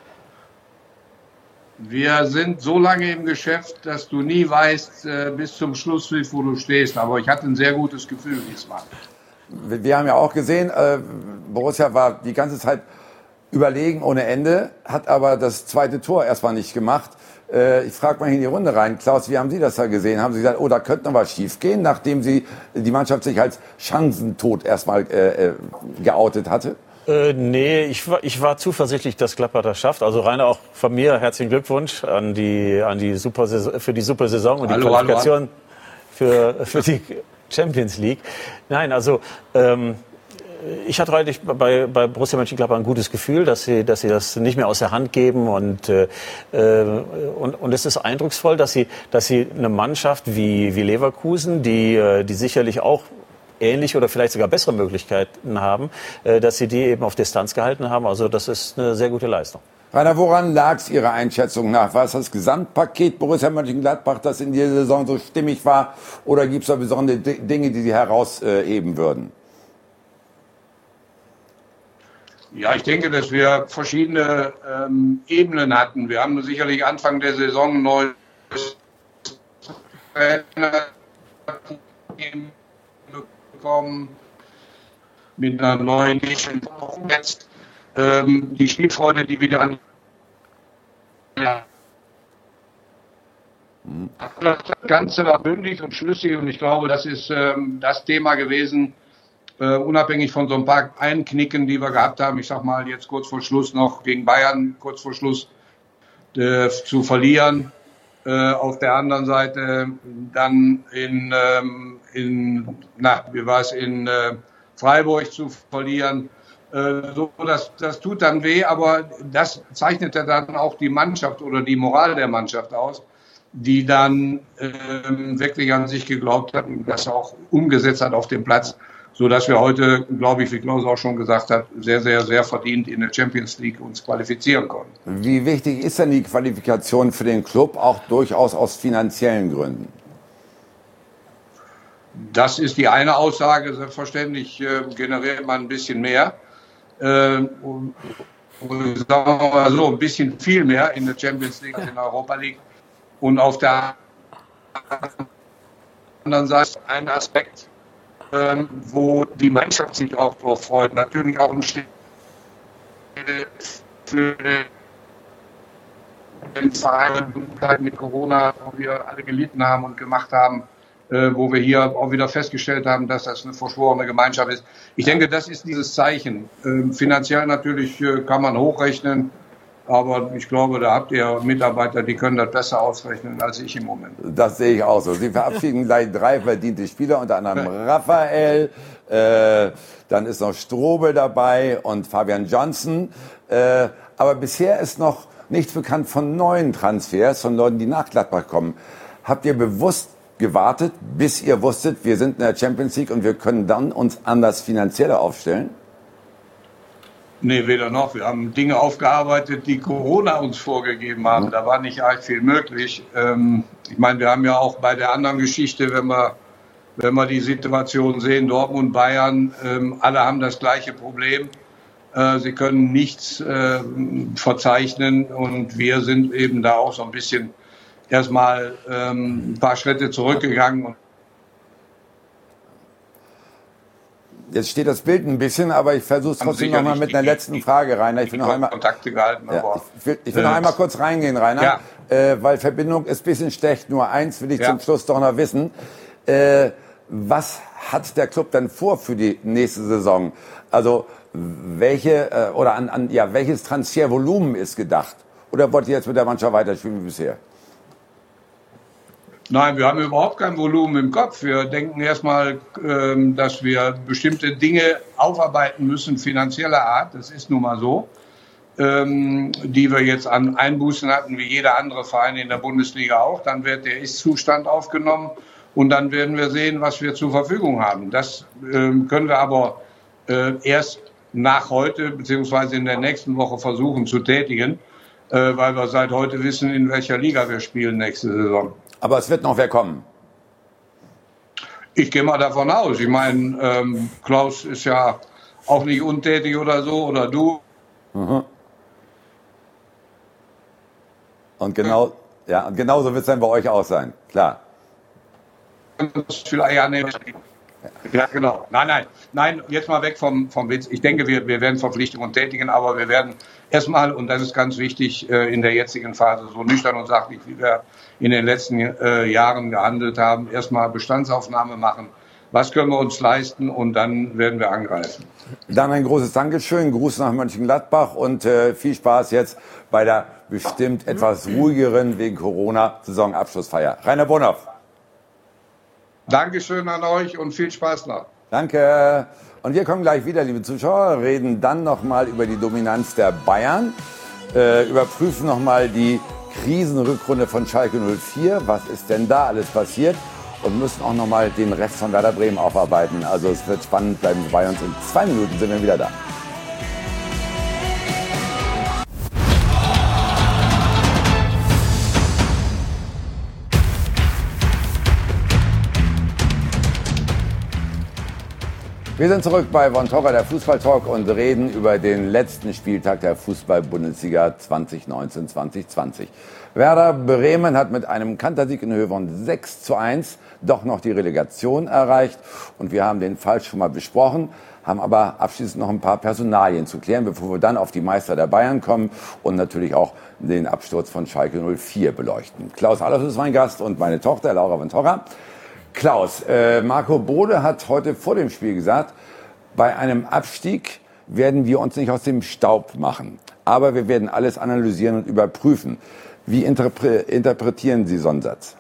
Wir sind so lange im Geschäft, dass du nie weißt äh, bis zum Schluss, wo du stehst. Aber ich hatte ein sehr gutes Gefühl diesmal. Wir haben ja auch gesehen, äh, Borussia war die ganze Zeit überlegen ohne Ende, hat aber das zweite Tor erstmal nicht gemacht. Äh, ich frage mal in die Runde rein. Klaus, wie haben Sie das da gesehen? Haben Sie gesagt, oh, da könnte noch was schief gehen, nachdem Sie die Mannschaft sich als Chancentod erstmal äh, geoutet hatte? Äh, nee, ich war, ich war zuversichtlich, dass Gladbach das schafft. Also Rainer, auch von mir herzlichen Glückwunsch an die, an die super Saison, für die super Saison und die hallo, Qualifikation hallo. Für, für die Champions League. Nein, also ähm, ich hatte heute bei, bei Borussia Mönchengladbach ein gutes Gefühl, dass sie, dass sie das nicht mehr aus der Hand geben und, äh, und, und es ist eindrucksvoll, dass sie, dass sie eine Mannschaft wie, wie Leverkusen, die, die sicherlich auch ähnliche oder vielleicht sogar bessere Möglichkeiten haben, dass sie die eben auf Distanz gehalten haben. Also das ist eine sehr gute Leistung. Rainer, woran lag es Ihrer Einschätzung nach? War es das Gesamtpaket Borussia Mönchengladbach, das in dieser Saison so stimmig war? Oder gibt es da besondere Dinge, die Sie herausheben würden? Ja, ich denke, dass wir verschiedene ähm, Ebenen hatten. Wir haben sicherlich Anfang der Saison ein neues Trainerteam bekommen, mit einer neuen jetzt ähm, die Spielfreude, die wieder an ja. Das Ganze war bündig und schlüssig und ich glaube, das ist ähm, das Thema gewesen, äh, unabhängig von so ein paar Einknicken, die wir gehabt haben. Ich sag mal jetzt kurz vor Schluss noch gegen Bayern, kurz vor Schluss äh, zu verlieren. Äh, auf der anderen Seite dann in, ähm, in na, wie war es, in äh, Freiburg zu verlieren. Äh, so, das, das tut dann weh, aber das zeichnet ja dann auch die Mannschaft oder die Moral der Mannschaft aus, die dann ähm, wirklich an sich geglaubt hat und das auch umgesetzt hat auf dem Platz, so dass wir heute, glaube ich, wie Klaus auch schon gesagt hat, sehr, sehr, sehr verdient in der Champions League uns qualifizieren konnten. Wie wichtig ist denn die Qualifikation für den Club, auch durchaus aus finanziellen Gründen? Das ist die eine Aussage. Selbstverständlich äh, generiert man ein bisschen mehr. Äh, und, und sagen wir mal so, ein bisschen viel mehr in der Champions League als in der Europa League. Und auf der anderen Seite ein Aspekt, ähm, wo die Mannschaft sich auch drauf freut. Natürlich auch ein Stück für den Verein mit Corona, wo wir alle gelitten haben und gemacht haben, äh, wo wir hier auch wieder festgestellt haben, dass das eine verschworene Gemeinschaft ist. Ich denke, das ist dieses Zeichen. Ähm, finanziell natürlich äh, kann man hochrechnen. Aber ich glaube, da habt ihr Mitarbeiter, die können das besser ausrechnen als ich im Moment. Das sehe ich auch so. Sie verabschieden gleich drei verdiente Spieler, unter anderem Raphael, äh, dann ist noch Strobel dabei und Fabian Johnson. Äh, aber bisher ist noch nichts bekannt von neuen Transfers, von Leuten, die nach Gladbach kommen. Habt ihr bewusst gewartet, bis ihr wusstet, wir sind in der Champions League und wir können dann uns anders finanziell aufstellen? Nee, weder noch. Wir haben Dinge aufgearbeitet, die Corona uns vorgegeben haben. Da war nicht arg viel möglich. Ähm, ich meine, wir haben ja auch bei der anderen Geschichte, wenn wir, wenn wir die Situation sehen, Dortmund, Bayern, ähm, alle haben das gleiche Problem. Äh, sie können nichts äh, verzeichnen und wir sind eben da auch so ein bisschen erstmal ähm, ein paar Schritte zurückgegangen. Jetzt steht das Bild ein bisschen, aber ich versuche es trotzdem noch mal mit einer letzten Frage, Rainer. Ich will noch einmal Kontakte gehalten. Ja, ich will, ich will noch einmal kurz reingehen, Rainer, Ja. äh, weil Verbindung ist ein bisschen schlecht. Nur eins will ich Ja. zum Schluss doch noch wissen. Äh, was hat der Club denn vor für die nächste Saison? Also welche äh, oder an, an ja welches Transfervolumen ist gedacht? Oder wollt ihr jetzt mit der Mannschaft weiterspielen wie bisher? Nein, wir haben überhaupt kein Volumen im Kopf. Wir denken erstmal, ähm, dass wir bestimmte Dinge aufarbeiten müssen, finanzieller Art. Das ist nun mal so. Ähm, die wir jetzt an Einbußen hatten, wie jeder andere Verein in der Bundesliga auch. Dann wird der Ist-Zustand aufgenommen und dann werden wir sehen, was wir zur Verfügung haben. Das ähm, können wir aber äh, erst nach heute beziehungsweise in der nächsten Woche versuchen zu tätigen, äh, weil wir seit heute wissen, in welcher Liga wir spielen nächste Saison. Aber es wird noch wer kommen. Ich gehe mal davon aus. Ich meine, ähm, Klaus ist ja auch nicht untätig oder so, oder du. Mhm. Und genau, ja, und genauso wird es dann bei euch auch sein, klar. Vielleicht ja, nee. Ja, genau. Nein, nein, nein, jetzt mal weg vom, vom Witz. Ich denke, wir, wir werden Verpflichtungen tätigen, aber wir werden erstmal, und das ist ganz wichtig, in der jetzigen Phase so nüchtern und sachlich, wie wir in den letzten äh, Jahren gehandelt haben, erstmal Bestandsaufnahme machen. Was können wir uns leisten? Und dann werden wir angreifen. Dann ein großes Dankeschön, Gruß nach Mönchengladbach und äh, viel Spaß jetzt bei der bestimmt etwas ruhigeren wegen Corona Saisonabschlussfeier. Rainer Bonhoff. Dankeschön an euch und viel Spaß noch. Danke. Und wir kommen gleich wieder, liebe Zuschauer, reden dann nochmal über die Dominanz der Bayern, äh, überprüfen nochmal die Krisenrückrunde von Schalke null vier. Was ist denn da alles passiert? Und müssen auch nochmal den Rest von Werder Bremen aufarbeiten. Also es wird spannend, bleiben Sie bei uns. In zwei Minuten sind wir wieder da. Wir sind zurück bei Von Torra, der Fußballtalk, und reden über den letzten Spieltag der Fußball-Bundesliga zwanzig neunzehn zwanzig zwanzig. Werder Bremen hat mit einem Kantersieg in Höhe von sechs zu eins doch noch die Relegation erreicht. Und wir haben den Fall schon mal besprochen, haben aber abschließend noch ein paar Personalien zu klären, bevor wir dann auf die Meister der Bayern kommen und natürlich auch den Absturz von Schalke null vier beleuchten. Klaus Allofs ist mein Gast und meine Tochter Laura Von Torra. Klaus, äh, Marco Bode hat heute vor dem Spiel gesagt, bei einem Abstieg werden wir uns nicht aus dem Staub machen. Aber wir werden alles analysieren und überprüfen. Wie interpre- interpretieren Sie so einen Satz?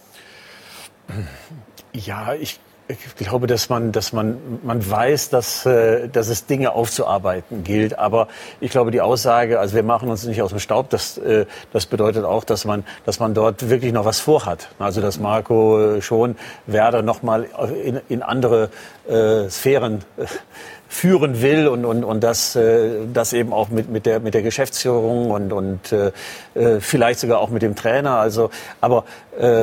Ja, ich, ich glaube, dass man, dass man, man weiß, dass, äh, dass es Dinge aufzuarbeiten gilt. Aber ich glaube, die Aussage, also wir machen uns nicht aus dem Staub, das, äh, das bedeutet auch, dass man, dass man dort wirklich noch was vorhat. Also, dass Marco äh, schon Werder noch mal in, in andere äh, Sphären äh, führen will und, und, und das, äh, das eben auch mit, mit, der, mit der Geschäftsführung und, und äh, vielleicht sogar auch mit dem Trainer. Also, aber äh,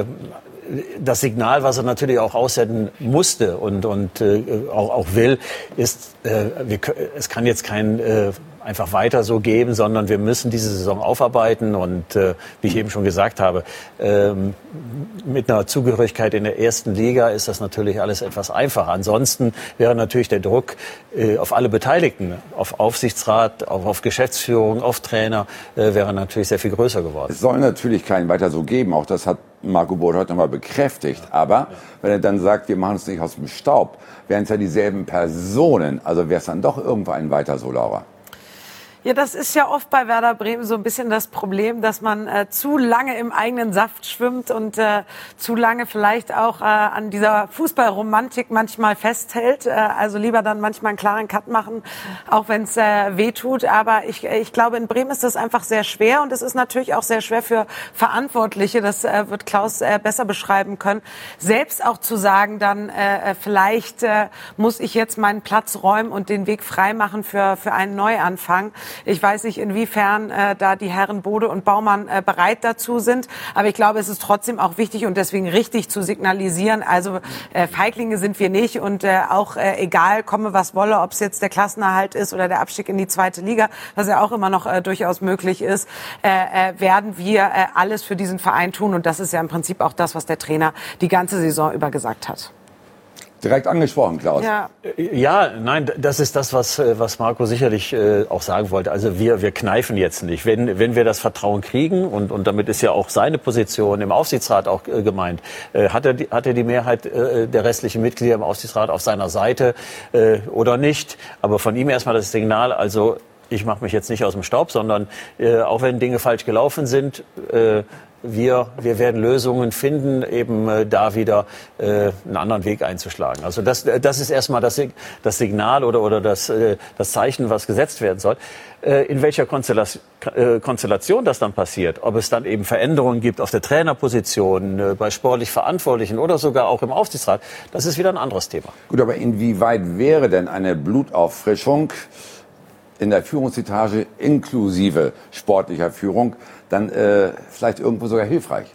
das Signal, was er natürlich auch aussenden musste und, und äh, auch, auch will, ist, äh, wir, es kann jetzt kein äh, einfach weiter so geben, sondern wir müssen diese Saison aufarbeiten und äh, wie ich eben schon gesagt habe, ähm, mit einer Zugehörigkeit in der ersten Liga ist das natürlich alles etwas einfacher. Ansonsten wäre natürlich der Druck äh, auf alle Beteiligten, auf Aufsichtsrat, auf, auf Geschäftsführung, auf Trainer, äh, wäre natürlich sehr viel größer geworden. Es soll natürlich keinen weiter so geben, auch das hat Marco Bode heute nochmal bekräftigt. Aber wenn er dann sagt, wir machen uns nicht aus dem Staub, wären es ja dieselben Personen. Also wäre es dann doch irgendwann weiter so, Laura. Ja, das ist ja oft bei Werder Bremen so ein bisschen das Problem, dass man äh, zu lange im eigenen Saft schwimmt und äh, zu lange vielleicht auch äh, an dieser Fußballromantik manchmal festhält. Äh, also lieber dann manchmal einen klaren Cut machen, auch wenn es äh, weh tut. Aber ich, ich glaube, in Bremen ist das einfach sehr schwer und es ist natürlich auch sehr schwer für Verantwortliche, das äh, wird Klaus äh, besser beschreiben können, selbst auch zu sagen, dann äh, vielleicht äh, muss ich jetzt meinen Platz räumen und den Weg frei machen für, für einen Neuanfang. Ich weiß nicht, inwiefern äh, da die Herren Bode und Baumann äh, bereit dazu sind. Aber ich glaube, es ist trotzdem auch wichtig und deswegen richtig zu signalisieren. Also äh, Feiglinge sind wir nicht und äh, auch äh, egal, komme was wolle, ob es jetzt der Klassenerhalt ist oder der Abstieg in die zweite Liga, was ja auch immer noch äh, durchaus möglich ist, äh, äh, werden wir äh, alles für diesen Verein tun. Und das ist ja im Prinzip auch das, was der Trainer die ganze Saison über gesagt hat. Direkt angesprochen, Klaus. Ja. Ja, nein, das ist das, was, was Marco sicherlich äh, auch sagen wollte. Also wir, wir kneifen jetzt nicht. Wenn, wenn wir das Vertrauen kriegen, und, und damit ist ja auch seine Position im Aufsichtsrat auch äh, gemeint, äh, hat, er die, hat er die Mehrheit äh, der restlichen Mitglieder im Aufsichtsrat auf seiner Seite äh, oder nicht. Aber von ihm erstmal das Signal, also ich mache mich jetzt nicht aus dem Staub, sondern äh, auch wenn Dinge falsch gelaufen sind, äh, Wir, wir werden Lösungen finden, eben äh, da wieder äh, einen anderen Weg einzuschlagen. Also das, das ist erstmal das, das Signal oder, oder das, äh, das Zeichen, was gesetzt werden soll. Äh, in welcher Konstellation, äh, Konstellation das dann passiert, ob es dann eben Veränderungen gibt auf der Trainerposition, äh, bei sportlich Verantwortlichen oder sogar auch im Aufsichtsrat, das ist wieder ein anderes Thema. Gut, aber inwieweit wäre denn eine Blutauffrischung in der Führungsetage inklusive sportlicher Führung dann äh, vielleicht irgendwo sogar hilfreich?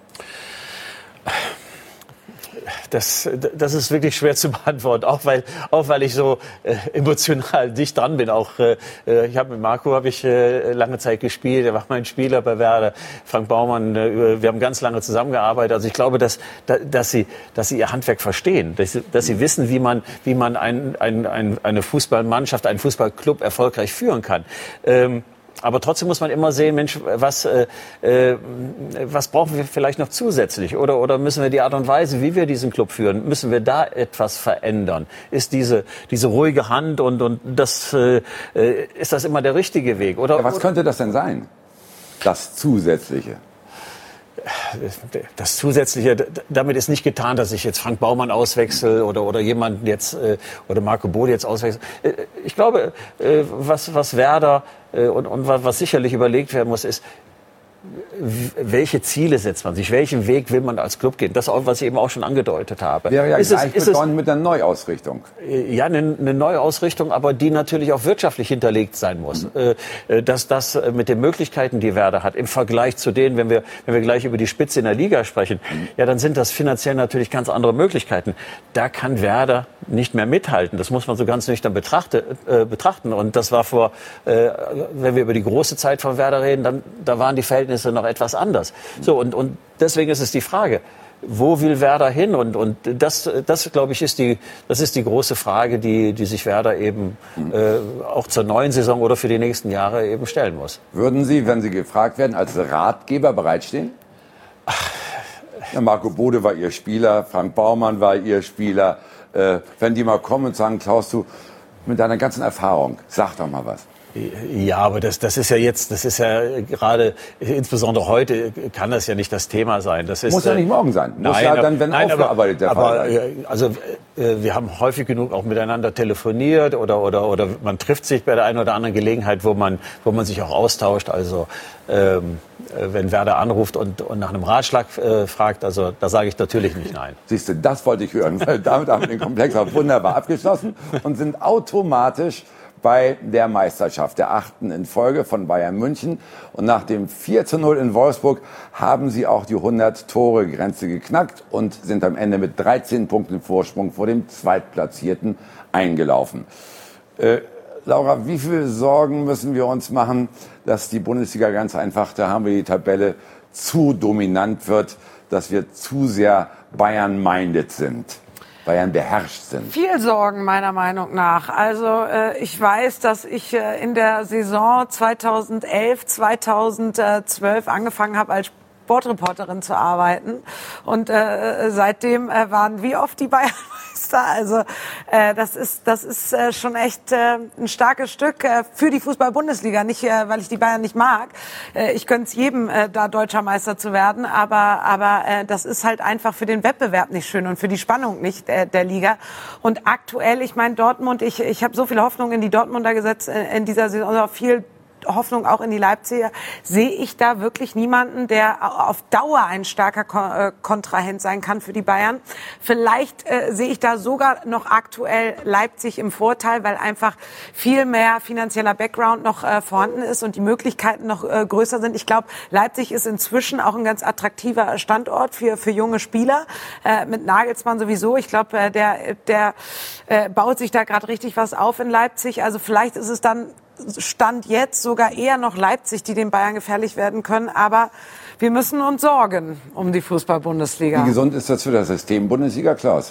Das, das ist wirklich schwer zu beantworten, auch weil, auch weil ich so äh, emotional dicht dran bin. Auch äh, ich habe mit Marco habe ich äh, lange Zeit gespielt. Er war mein Spieler bei Werder. Frank Baumann. Äh, wir haben ganz lange zusammengearbeitet. Also ich glaube, dass, dass sie, dass sie ihr Handwerk verstehen, dass sie, dass sie wissen, wie man, wie man ein, ein, ein, eine Fußballmannschaft, einen Fußballclub erfolgreich führen kann. Ähm, Aber trotzdem muss man immer sehen, Mensch, was, äh, äh, was brauchen wir vielleicht noch zusätzlich? Oder, oder müssen wir die Art und Weise, wie wir diesen Club führen, müssen wir da etwas verändern? Ist diese, diese ruhige Hand und, und das, äh, ist das immer der richtige Weg? Oder, ja, was könnte das denn sein? Das Zusätzliche? Das Zusätzliche, damit ist nicht getan, dass ich jetzt Frank Baumann auswechsel oder, oder jemanden jetzt, oder Marco Bode jetzt auswechsel. Ich glaube, was, was Werder und, und was sicherlich überlegt werden muss, ist, welche Ziele setzt man sich? Welchen Weg will man als Club gehen? Das, was ich eben auch schon angedeutet habe. Wäre ja ist gleich es, begonnen es, mit einer Neuausrichtung. Ja, eine, eine Neuausrichtung, aber die natürlich auch wirtschaftlich hinterlegt sein muss. Mhm. Äh, dass das mit den Möglichkeiten, die Werder hat, im Vergleich zu denen, wenn wir, wenn wir gleich über die Spitze in der Liga sprechen, mhm. ja, dann sind das finanziell natürlich ganz andere Möglichkeiten. Da kann Werder nicht mehr mithalten. Das muss man so ganz nüchtern betrachte, äh, betrachten. Und das war vor, äh, wenn wir über die große Zeit von Werder reden, dann da waren die Verhältnisse noch etwas anders. So, und, und deswegen ist es die Frage, wo will Werder hin? Und, und das, das glaube ich, ist die, das ist die große Frage, die, die sich Werder eben äh, auch zur neuen Saison oder für die nächsten Jahre eben stellen muss. Würden Sie, wenn Sie gefragt werden, als Ratgeber bereitstehen? Ach. Ja, Marco Bode war Ihr Spieler, Frank Baumann war Ihr Spieler. Äh, wenn die mal kommen und sagen, Klaus, du mit deiner ganzen Erfahrung, sag doch mal was. Ja, aber das, das ist ja jetzt, das ist ja gerade, insbesondere heute kann das ja nicht das Thema sein. Das ist, muss ja nicht morgen sein. Muss nein, ja dann, wenn nein, aufgearbeitet der aber, Fall sein. Also äh, wir haben häufig genug auch miteinander telefoniert oder, oder, oder man trifft sich bei der einen oder anderen Gelegenheit, wo man, wo man sich auch austauscht. Also ähm, wenn Werder anruft und, und nach einem Ratschlag äh, fragt, also da sage ich natürlich nicht nein. Siehst du, das wollte ich hören. Weil damit haben wir den Komplex auch wunderbar abgeschlossen und sind automatisch bei der Meisterschaft, der achten in Folge von Bayern München. Und nach dem vier zu null in Wolfsburg haben sie auch die hundert-Tore-Grenze geknackt und sind am Ende mit dreizehn Punkten Vorsprung vor dem Zweitplatzierten eingelaufen. Äh, Laura, wie viele Sorgen müssen wir uns machen, dass die Bundesliga ganz einfach, da haben wir die Tabelle, zu dominant wird, dass wir zu sehr Bayern-minded sind? Bayern beherrscht sind. Viel Sorgen meiner Meinung nach. Also äh, ich weiß, dass ich äh, in der Saison zweitausendelf, zweitausendzwölf angefangen habe als Sportreporterin zu arbeiten und äh, seitdem äh, waren wie oft die Bayern Also äh, das ist das ist äh, schon echt äh, ein starkes Stück äh, für die Fußball-Bundesliga. Nicht, äh, weil ich die Bayern nicht mag. Äh, ich gönn's jedem, äh, da deutscher Meister zu werden. Aber aber äh, das ist halt einfach für den Wettbewerb nicht schön und für die Spannung nicht äh, der Liga. Und aktuell, ich meine Dortmund, ich ich habe so viel Hoffnung in die Dortmunder gesetzt äh, in dieser Saison, also viel Hoffnung auch in die Leipziger, sehe ich da wirklich niemanden, der auf Dauer ein starker Kontrahent sein kann für die Bayern. Vielleicht äh, sehe ich da sogar noch aktuell Leipzig im Vorteil, weil einfach viel mehr finanzieller Background noch äh, vorhanden ist und die Möglichkeiten noch äh, größer sind. Ich glaube, Leipzig ist inzwischen auch ein ganz attraktiver Standort für für junge Spieler, äh, mit Nagelsmann sowieso. Ich glaube, äh, der der äh, baut sich da gerade richtig was auf in Leipzig. Also vielleicht ist es dann Stand jetzt sogar eher noch Leipzig, die den Bayern gefährlich werden können. Aber wir müssen uns sorgen um die Fußball-Bundesliga. Wie gesund ist das für das System Bundesliga, Klaus?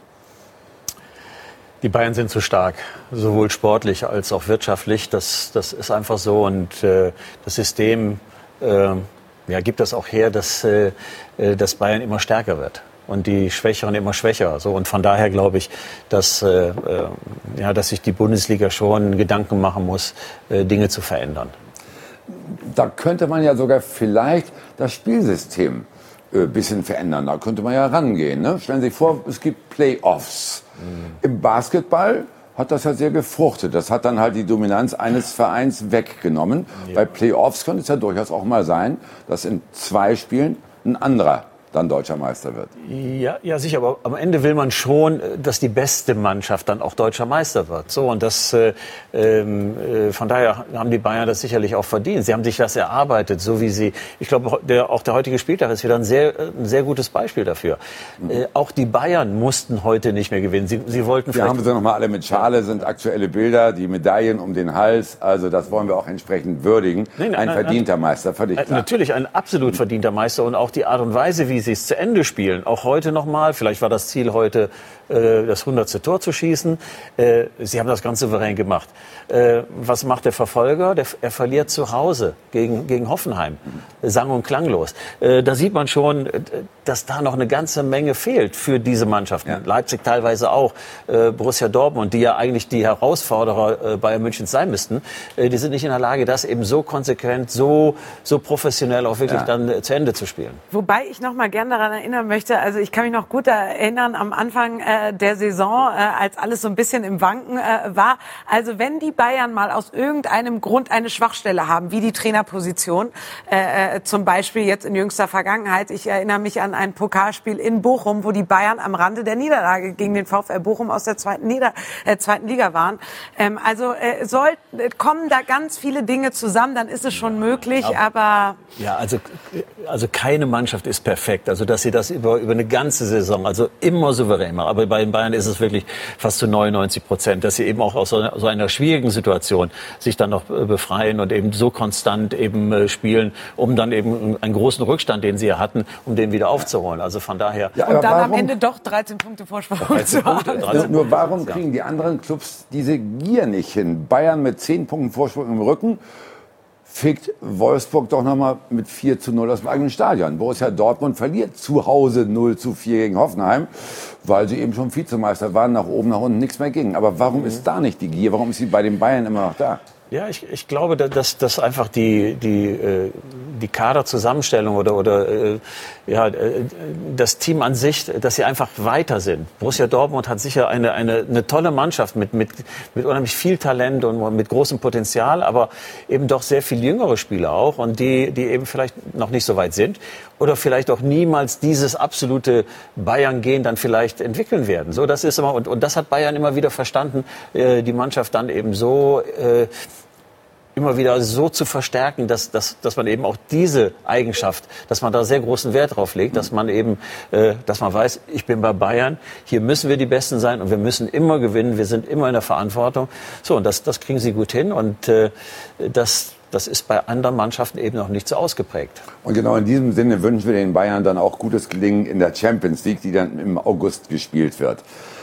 Die Bayern sind zu stark, sowohl sportlich als auch wirtschaftlich. Das, das ist einfach so. Und äh, das System äh, ja, gibt das auch her, dass, äh, dass Bayern immer stärker wird. Und die Schwächeren immer schwächer. So, und von daher glaube ich, dass, äh, ja, dass sich die Bundesliga schon Gedanken machen muss, äh, Dinge zu verändern. Da könnte man ja sogar vielleicht das Spielsystem ein äh, bisschen verändern. Da könnte man ja rangehen. Ne? Stellen Sie sich vor, es gibt Playoffs. Mhm. Im Basketball hat das ja sehr gefruchtet. Das hat dann halt die Dominanz eines Vereins weggenommen. Ja. Bei Playoffs könnte es ja durchaus auch mal sein, dass in zwei Spielen ein anderer dann deutscher Meister wird. Ja, ja, sicher, aber am Ende will man schon, dass die beste Mannschaft dann auch deutscher Meister wird. So, und das, äh, äh, von daher haben die Bayern das sicherlich auch verdient. Sie haben sich das erarbeitet, so wie sie, ich glaube, der, auch der heutige Spieltag ist wieder ein sehr, ein sehr gutes Beispiel dafür. Mhm. Äh, auch die Bayern mussten heute nicht mehr gewinnen. Sie, sie wollten vielleicht... Wir haben sie noch mal alle mit Schale, sind aktuelle Bilder, die Medaillen um den Hals. Also das wollen wir auch entsprechend würdigen. Nein, nein, ein nein, verdienter nein. Meister, völlig klar. Natürlich, ein absolut verdienter Meister. Und auch die Art und Weise, wie sie es zu Ende spielen. Auch heute nochmal. Vielleicht war das Ziel heute, äh, das hundertste Tor zu schießen. Äh, sie haben das ganz souverän gemacht. Äh, was macht der Verfolger? Der, er verliert zu Hause gegen, gegen Hoffenheim. Mhm. Sang- und klanglos. Äh, da sieht man schon, dass da noch eine ganze Menge fehlt für diese Mannschaften. Ja. Leipzig teilweise auch. Äh, Borussia Dortmund, die ja eigentlich die Herausforderer äh, Bayern Münchens sein müssten. Äh, die sind nicht in der Lage, das eben so konsequent, so, so professionell auch wirklich ja. dann äh, zu Ende zu spielen. Wobei ich noch mal mal gerne daran erinnern möchte, also ich kann mich noch gut erinnern am Anfang äh, der Saison, äh, als alles so ein bisschen im Wanken äh, war. Also wenn die Bayern mal aus irgendeinem Grund eine Schwachstelle haben, wie die Trainerposition, äh, zum Beispiel jetzt in jüngster Vergangenheit, ich erinnere mich an ein Pokalspiel in Bochum, wo die Bayern am Rande der Niederlage gegen den VfL Bochum aus der zweiten, Nieder äh, zweiten Liga waren. Ähm, also äh, soll, kommen da ganz viele Dinge zusammen, dann ist es schon möglich, aber... aber ja, also, also keine Mannschaft ist perfekt. Also dass sie das über, über eine ganze Saison, also immer souverän machen. Aber bei den Bayern ist es wirklich fast zu neunundneunzig Prozent, dass sie eben auch aus so einer, so einer schwierigen Situation sich dann noch befreien und eben so konstant eben äh, spielen, um dann eben einen großen Rückstand, den sie hatten, um den wieder aufzuholen. Also von daher... Ja, und dann warum, am Ende doch dreizehn Punkte Vorsprung zu haben. Nur, nur warum kriegen die anderen Clubs diese Gier nicht hin? Bayern mit zehn Punkten Vorsprung im Rücken fegt Wolfsburg doch nochmal mit vier zu null aus dem eigenen Stadion. Borussia Dortmund verliert zu Hause null zu vier gegen Hoffenheim, weil sie eben schon Vizemeister waren, nach oben, nach unten nichts mehr ging. Aber warum ist da nicht die Gier? Warum ist sie bei den Bayern immer noch da? Ja, ich, ich glaube, dass, dass einfach die, die, äh, die Kaderzusammenstellung oder, oder äh, ja, äh, das Team an sich, dass sie einfach weiter sind. Borussia Dortmund hat sicher eine, eine, eine tolle Mannschaft mit, mit, mit unheimlich viel Talent und mit großem Potenzial, aber eben doch sehr viel jüngere Spieler auch und die, die eben vielleicht noch nicht so weit sind oder vielleicht auch niemals dieses absolute Bayern-Gehen dann vielleicht entwickeln werden. So, das ist immer, und, und das hat Bayern immer wieder verstanden, äh, die Mannschaft dann eben so äh, immer wieder so zu verstärken, dass, dass, dass man eben auch diese Eigenschaft, dass man da sehr großen Wert drauf legt, dass man eben, äh, dass man weiß, ich bin bei Bayern, hier müssen wir die Besten sein und wir müssen immer gewinnen, wir sind immer in der Verantwortung. So, und das, das kriegen sie gut hin und äh, das, das ist bei anderen Mannschaften eben noch nicht so ausgeprägt. Und genau in diesem Sinne wünschen wir den Bayern dann auch gutes Gelingen in der Champions League, die dann im August gespielt wird.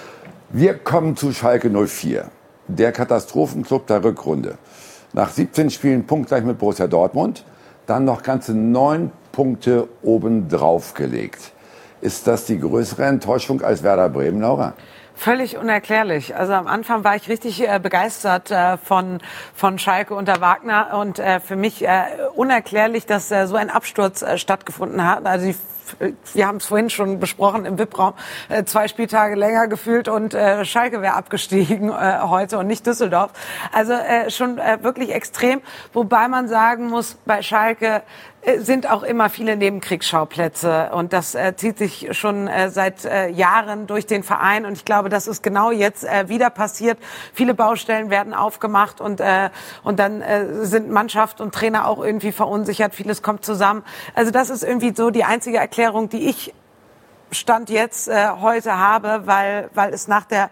Wir kommen zu Schalke null vier, der Katastrophenclub der Rückrunde. Nach siebzehn Spielen punktgleich mit Borussia Dortmund, dann noch ganze neun Punkte obendrauf gelegt. Ist das die größere Enttäuschung als Werder Bremen, Laura? Völlig unerklärlich. Also am Anfang war ich richtig äh, begeistert äh, von von Schalke unter Wagner und äh, für mich äh, unerklärlich, dass äh, so ein Absturz äh, stattgefunden hat. Also die wir haben es vorhin schon besprochen im V I P-Raum, äh, zwei Spieltage länger gefühlt und äh, Schalke wäre abgestiegen äh, heute und nicht Düsseldorf. Also äh, schon äh, wirklich extrem, wobei man sagen muss, bei Schalke äh, sind auch immer viele Nebenkriegsschauplätze und das äh, zieht sich schon äh, seit äh, Jahren durch den Verein und ich glaube, das ist genau jetzt äh, wieder passiert. Viele Baustellen werden aufgemacht und äh, und dann äh, sind Mannschaft und Trainer auch irgendwie verunsichert, vieles kommt zusammen. Also das ist irgendwie so die einzige Erklärung, die ich Stand jetzt äh, heute habe, weil weil es nach der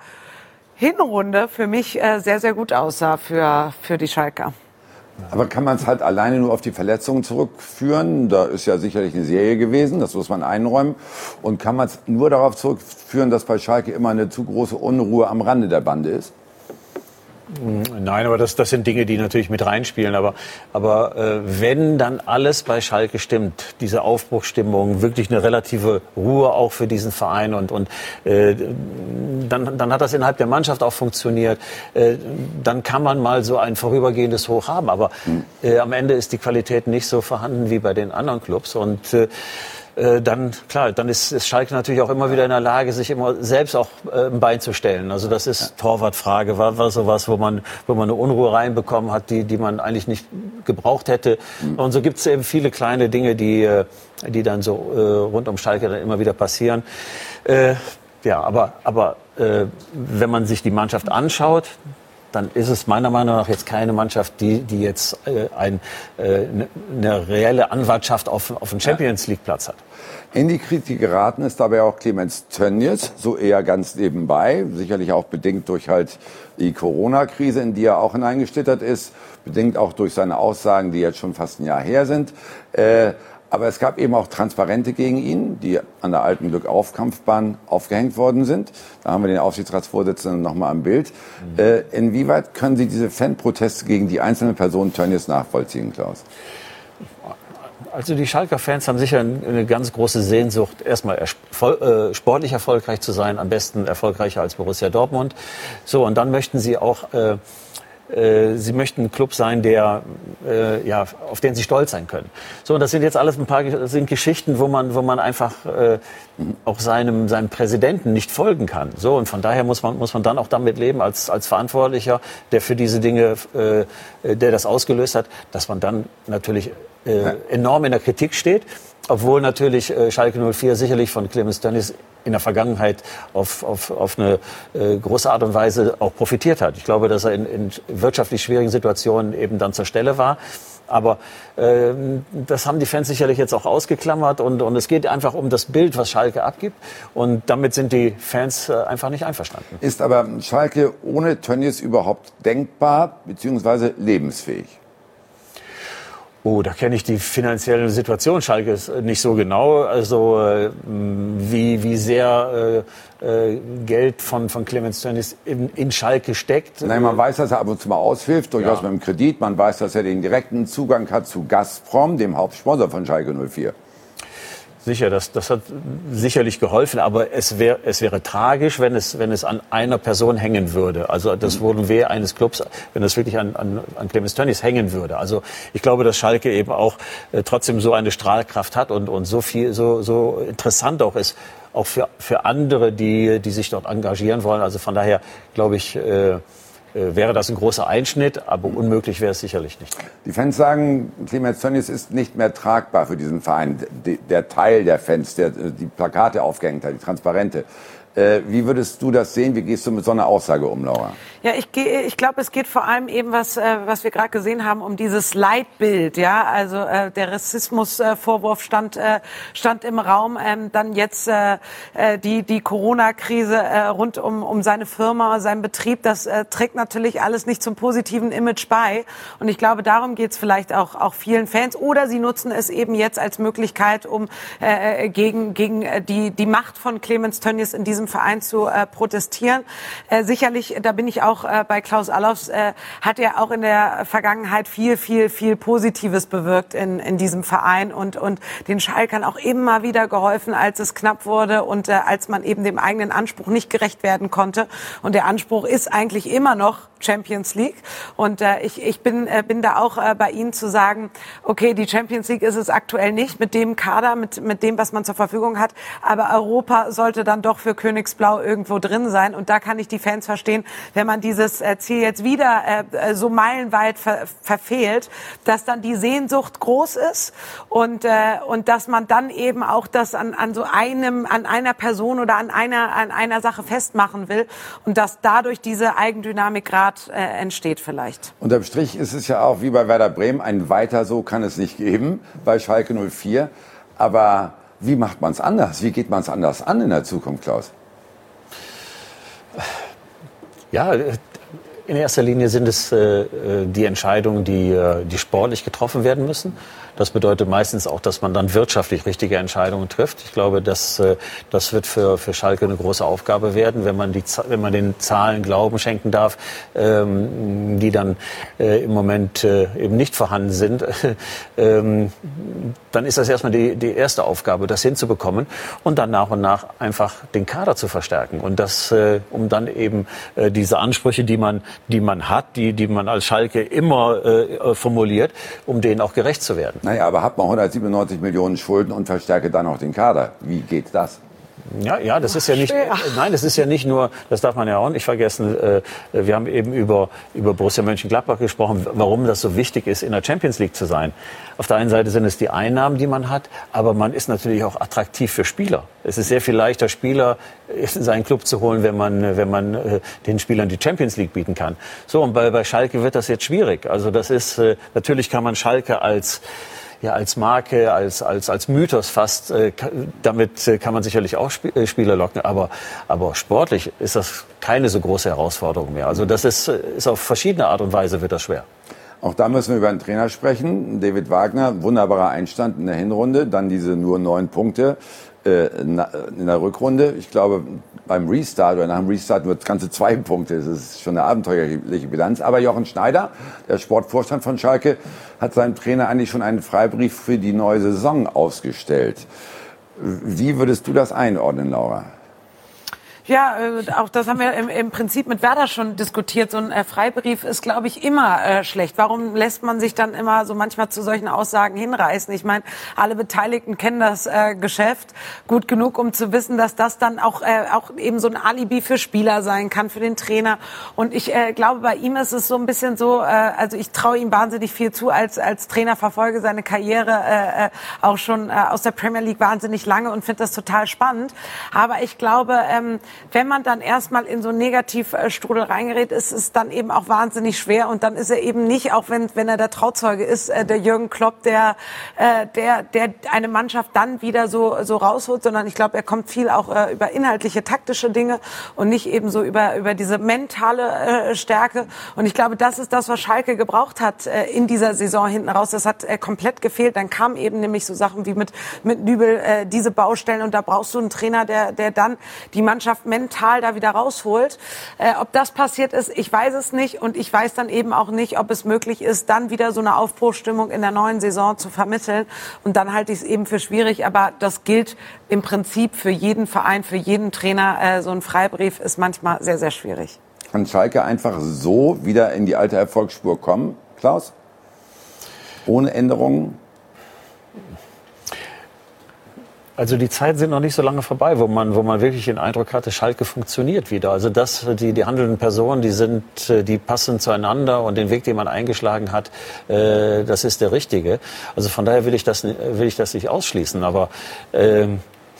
Hinrunde für mich äh, sehr sehr gut aussah für für die Schalker. Aber kann man es halt alleine nur auf die Verletzungen zurückführen? Da ist ja sicherlich eine Serie gewesen, das muss man einräumen. Und kann man es nur darauf zurückführen, dass bei Schalke immer eine zu große Unruhe am Rande der Bande ist? Nein, aber das, das sind Dinge, die natürlich mit reinspielen. Aber, aber äh, wenn dann alles bei Schalke stimmt, diese Aufbruchsstimmung, wirklich eine relative Ruhe auch für diesen Verein und, und äh, dann, dann hat das innerhalb der Mannschaft auch funktioniert. Äh, dann kann man mal so ein vorübergehendes Hoch haben. Aber äh, am Ende ist die Qualität nicht so vorhanden wie bei den anderen Clubs. Und äh, dann, klar, dann ist, ist Schalke natürlich auch immer wieder in der Lage, sich immer selbst auch äh, ein Bein zu stellen. Also das ist Torwartfrage, war, war sowas, wo man, wo man eine Unruhe reinbekommen hat, die, die man eigentlich nicht gebraucht hätte. Mhm. Und so gibt es eben viele kleine Dinge, die, die dann so äh, rund um Schalke dann immer wieder passieren. Äh, ja, aber, aber äh, wenn man sich die Mannschaft anschaut, dann ist es meiner Meinung nach jetzt keine Mannschaft, die, die jetzt äh, ein, äh, eine reelle Anwartschaft auf, auf einen Champions-League-Platz hat. In die Kritik geraten ist dabei auch Clemens Tönnies, so eher ganz nebenbei, sicherlich auch bedingt durch halt die Corona-Krise, in die er auch hineingeschlittert ist, bedingt auch durch seine Aussagen, die jetzt schon fast ein Jahr her sind. Äh, Aber es gab eben auch Transparente gegen ihn, die an der alten Glück-Auf-Kampfbahn aufgehängt worden sind. Da haben wir den Aufsichtsratsvorsitzenden noch mal am Bild. Mhm. Äh, inwieweit können Sie diese Fanproteste gegen die einzelne Person Tönnies nachvollziehen, Klaus? Also die Schalker Fans haben sicher eine ganz große Sehnsucht, erstmal äh, sportlich erfolgreich zu sein, am besten erfolgreicher als Borussia Dortmund. So, und dann möchten sie auch äh, äh, sie möchten ein Club sein, der, äh, ja, auf den sie stolz sein können. So, und das sind jetzt alles ein paar das sind Geschichten, wo man, wo man einfach äh, auch seinem, seinem Präsidenten nicht folgen kann. So, und von daher muss man, muss man dann auch damit leben, als, als Verantwortlicher, der für diese Dinge, äh, der das ausgelöst hat, dass man dann natürlich äh, enorm in der Kritik steht. Obwohl natürlich äh, Schalke null vier sicherlich von Clemens Tönnies in der Vergangenheit auf, auf, auf eine äh, große Art und Weise auch profitiert hat. Ich glaube, dass er in, in wirtschaftlich schwierigen Situationen eben dann zur Stelle war. Aber äh, das haben die Fans sicherlich jetzt auch ausgeklammert. Und, und es geht einfach um das Bild, was Schalke abgibt. Und damit sind die Fans äh, einfach nicht einverstanden. Ist aber Schalke ohne Tönnies überhaupt denkbar bzw. lebensfähig? Oh, da kenne ich die finanzielle Situation Schalke nicht so genau. Also äh, wie, wie sehr äh, äh, Geld von, von Clemens Tönnies in, in Schalke steckt. Nein, man weiß, dass er ab und zu mal aushilft, durchaus ja. mit dem Kredit. Man weiß, dass er den direkten Zugang hat zu Gazprom, dem Hauptsponsor von Schalke null vier. Sicher, das, das hat sicherlich geholfen, aber es, wär, es wäre tragisch, wenn es, wenn es an einer Person hängen würde. Also das wurde weh eines Clubs, wenn es wirklich an, an, an Clemens Tönnies hängen würde. Also ich glaube, dass Schalke eben auch äh, trotzdem so eine Strahlkraft hat und, und so viel, so, so interessant auch ist, auch für, für andere, die, die sich dort engagieren wollen. Also von daher glaube ich, äh, wäre das ein großer Einschnitt, aber unmöglich wäre es sicherlich nicht. Die Fans sagen, Clemens Tönnies ist nicht mehr tragbar für diesen Verein. Der Teil der Fans, der die Plakate aufgehängt hat, die Transparente. Wie würdest du das sehen? Wie gehst du mit so einer Aussage um, Laura? Ja, ich gehe, ich glaube, es geht vor allem eben, was, äh, was wir gerade gesehen haben, um dieses Leitbild, ja, also äh, der Rassismusvorwurf äh, stand äh, stand im Raum, ähm, dann jetzt äh, die die Corona-Krise äh, rund um um seine Firma, seinen Betrieb, das äh, trägt natürlich alles nicht zum positiven Image bei, und ich glaube, darum geht's vielleicht auch auch vielen Fans, oder sie nutzen es eben jetzt als Möglichkeit, um äh, gegen gegen die die Macht von Clemens Tönnies in diesem Verein zu äh, protestieren. Äh, sicherlich, da bin ich auch Auch äh, bei Klaus Allofs äh, hat er auch in der Vergangenheit viel, viel, viel Positives bewirkt in, in diesem Verein und, und den Schalkern auch immer wieder geholfen, als es knapp wurde und äh, als man eben dem eigenen Anspruch nicht gerecht werden konnte. Und der Anspruch ist eigentlich immer noch Champions League. Und äh, ich, ich bin, äh, bin da auch äh, bei Ihnen zu sagen, okay, die Champions League ist es aktuell nicht mit dem Kader, mit, mit dem, was man zur Verfügung hat. Aber Europa sollte dann doch für Königsblau irgendwo drin sein. Und da kann ich die Fans verstehen, wenn man dieses äh, Ziel jetzt wieder äh, so meilenweit ver verfehlt, dass dann die Sehnsucht groß ist und, äh, und dass man dann eben auch das an, an so einem, an einer Person oder an einer, an einer Sache festmachen will und dass dadurch diese Eigendynamik gerade äh, entsteht vielleicht. Unterm Strich ist es ja auch wie bei Werder Bremen, ein Weiter so kann es nicht geben bei Schalke null vier. Aber wie macht man es anders? Wie geht man es anders an in der Zukunft, Klaus? Ja, in erster Linie sind es äh, die Entscheidungen, die, äh, die sportlich getroffen werden müssen. Das bedeutet meistens auch, dass man dann wirtschaftlich richtige Entscheidungen trifft. Ich glaube, dass, äh, das wird für, für Schalke eine große Aufgabe werden, wenn man, die, wenn man den Zahlen Glauben schenken darf, ähm, die dann äh, im Moment äh, eben nicht vorhanden sind. ähm, dann ist das erstmal die, die erste Aufgabe, das hinzubekommen und dann nach und nach einfach den Kader zu verstärken. Und das, äh, um dann eben äh, diese Ansprüche, die man, die man hat, die, die man als Schalke immer äh, formuliert, um denen auch gerecht zu werden. Naja, aber hat man hundertsiebenundneunzig Millionen Schulden und verstärke dann auch den Kader. Wie geht das? Ja, ja, das ist ja nicht, äh, nein, das ist ja nicht nur, das darf man ja auch nicht vergessen. Äh, wir haben eben über, über Borussia Mönchengladbach gesprochen, warum das so wichtig ist, in der Champions League zu sein. Auf der einen Seite sind es die Einnahmen, die man hat, aber man ist natürlich auch attraktiv für Spieler. Es ist sehr viel leichter, Spieler in seinen Club zu holen, wenn man, wenn man äh, den Spielern die Champions League bieten kann. So, und bei, bei Schalke wird das jetzt schwierig. Also das ist, äh, natürlich kann man Schalke als Ja, als Marke, als, als, als Mythos fast, äh, damit äh, kann man sicherlich auch Sp äh, Spieler locken, aber, aber sportlich ist das keine so große Herausforderung mehr. Also das ist, ist auf verschiedene Art und Weise wird das schwer. Auch da müssen wir über einen Trainer sprechen. David Wagner, wunderbarer Einstand in der Hinrunde, dann diese nur neun Punkte äh, in der Rückrunde. Ich glaube, beim Restart oder nach dem Restart wird es ganze zwei Punkte. Das ist schon eine abenteuerliche Bilanz. Aber Jochen Schneider, der Sportvorstand von Schalke, hat seinem Trainer eigentlich schon einen Freibrief für die neue Saison ausgestellt. Wie würdest du das einordnen, Laura? Ja, äh, auch das haben wir im, im Prinzip mit Werder schon diskutiert. So ein äh, Freibrief ist, glaube ich, immer äh, schlecht. Warum lässt man sich dann immer so manchmal zu solchen Aussagen hinreißen? Ich meine, alle Beteiligten kennen das äh, Geschäft gut genug, um zu wissen, dass das dann auch, äh, auch eben so ein Alibi für Spieler sein kann, für den Trainer. Und ich äh, glaube, bei ihm ist es so ein bisschen so, äh, also ich traue ihm wahnsinnig viel zu als, als Trainer, verfolge seine Karriere äh, auch schon äh, aus der Premier League wahnsinnig lange und finde das total spannend. Aber ich glaube, ähm, wenn man dann erstmal in so einen Negativstrudel reingerät, ist es dann eben auch wahnsinnig schwer. Und dann ist er eben nicht, auch wenn, wenn er der Trauzeuge ist, äh, der Jürgen Klopp, der, äh, der, der eine Mannschaft dann wieder so, so rausholt, sondern ich glaube, er kommt viel auch äh, über inhaltliche, taktische Dinge und nicht eben so über, über diese mentale äh, Stärke. Und ich glaube, das ist das, was Schalke gebraucht hat äh, in dieser Saison hinten raus. Das hat äh, komplett gefehlt. Dann kamen eben nämlich so Sachen wie mit, mit Nübel, äh, diese Baustellen. Und da brauchst du einen Trainer, der, der dann die Mannschaft mental da wieder rausholt. Äh, ob das passiert ist, ich weiß es nicht. Und ich weiß dann eben auch nicht, ob es möglich ist, dann wieder so eine Aufbruchsstimmung in der neuen Saison zu vermitteln. Und dann halte ich es eben für schwierig. Aber das gilt im Prinzip für jeden Verein, für jeden Trainer. Äh, so ein Freibrief ist manchmal sehr, sehr schwierig. Kann Schalke einfach so wieder in die alte Erfolgsspur kommen, Klaus? Ohne Änderungen? Also die Zeiten sind noch nicht so lange vorbei, wo man, wo man wirklich den Eindruck hatte, Schalke funktioniert wieder. Also das, die, die handelnden Personen, die sind, die passen zueinander und den Weg, den man eingeschlagen hat, äh, das ist der richtige. Also von daher will ich das, will ich das nicht ausschließen. Aber ähm,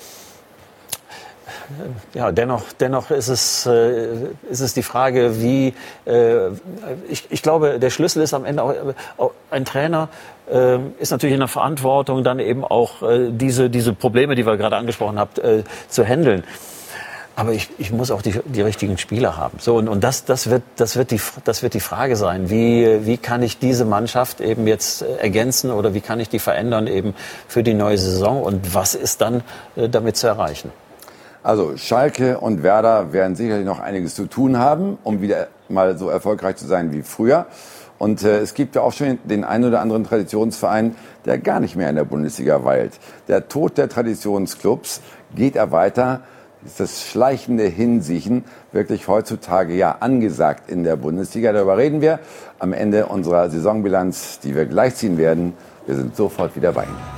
ja, dennoch, dennoch ist es, äh, ist es die Frage, wie, äh, ich, ich glaube, der Schlüssel ist am Ende auch, auch ein Trainer äh, ist natürlich in der Verantwortung, dann eben auch äh, diese, diese Probleme, die wir gerade angesprochen habt, äh, zu handeln. Aber ich, ich muss auch die, die richtigen Spieler haben. So, und, und das, das, wird, das, wird die, das wird die Frage sein. Wie, wie kann ich diese Mannschaft eben jetzt ergänzen oder wie kann ich die verändern eben für die neue Saison und was ist dann äh, damit zu erreichen? Also Schalke und Werder werden sicherlich noch einiges zu tun haben, um wieder mal so erfolgreich zu sein wie früher. Und äh, es gibt ja auch schon den einen oder anderen Traditionsverein, der gar nicht mehr in der Bundesliga weilt. Der Tod der Traditionsclubs, geht er weiter? Ist das schleichende Hinsiechen wirklich heutzutage ja angesagt in der Bundesliga? Darüber reden wir am Ende unserer Saisonbilanz, die wir gleich ziehen werden. Wir sind sofort wieder bei Ihnen.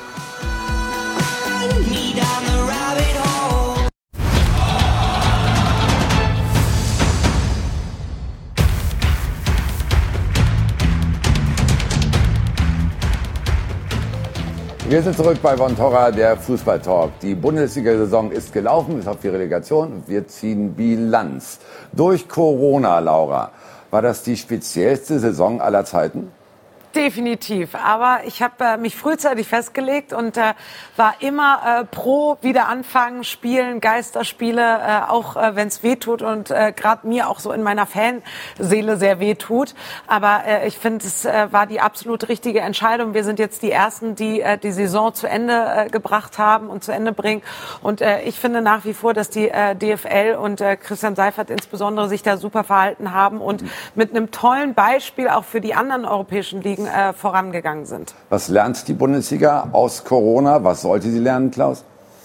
Wir sind zurück bei Von Torra, der Fußballtalk. Die Bundesliga-Saison ist gelaufen, bis auf die Relegation. Wir ziehen Bilanz. Durch Corona, Laura, war das die speziellste Saison aller Zeiten? Definitiv. Aber ich habe äh, mich frühzeitig festgelegt und äh, war immer äh, pro wieder anfangen, spielen, Geisterspiele, äh, auch äh, wenn es weh tut und äh, gerade mir auch so in meiner Fanseele sehr weh tut. Aber äh, ich finde, es äh, war die absolut richtige Entscheidung. Wir sind jetzt die Ersten, die äh, die Saison zu Ende äh, gebracht haben und zu Ende bringen. Und äh, ich finde nach wie vor, dass die äh, D F L und äh, Christian Seifert insbesondere sich da super verhalten haben und mit einem tollen Beispiel auch für die anderen europäischen Ligen Äh, vorangegangen sind. Was lernt die Bundesliga aus Corona? Was sollte sie lernen, Klaus?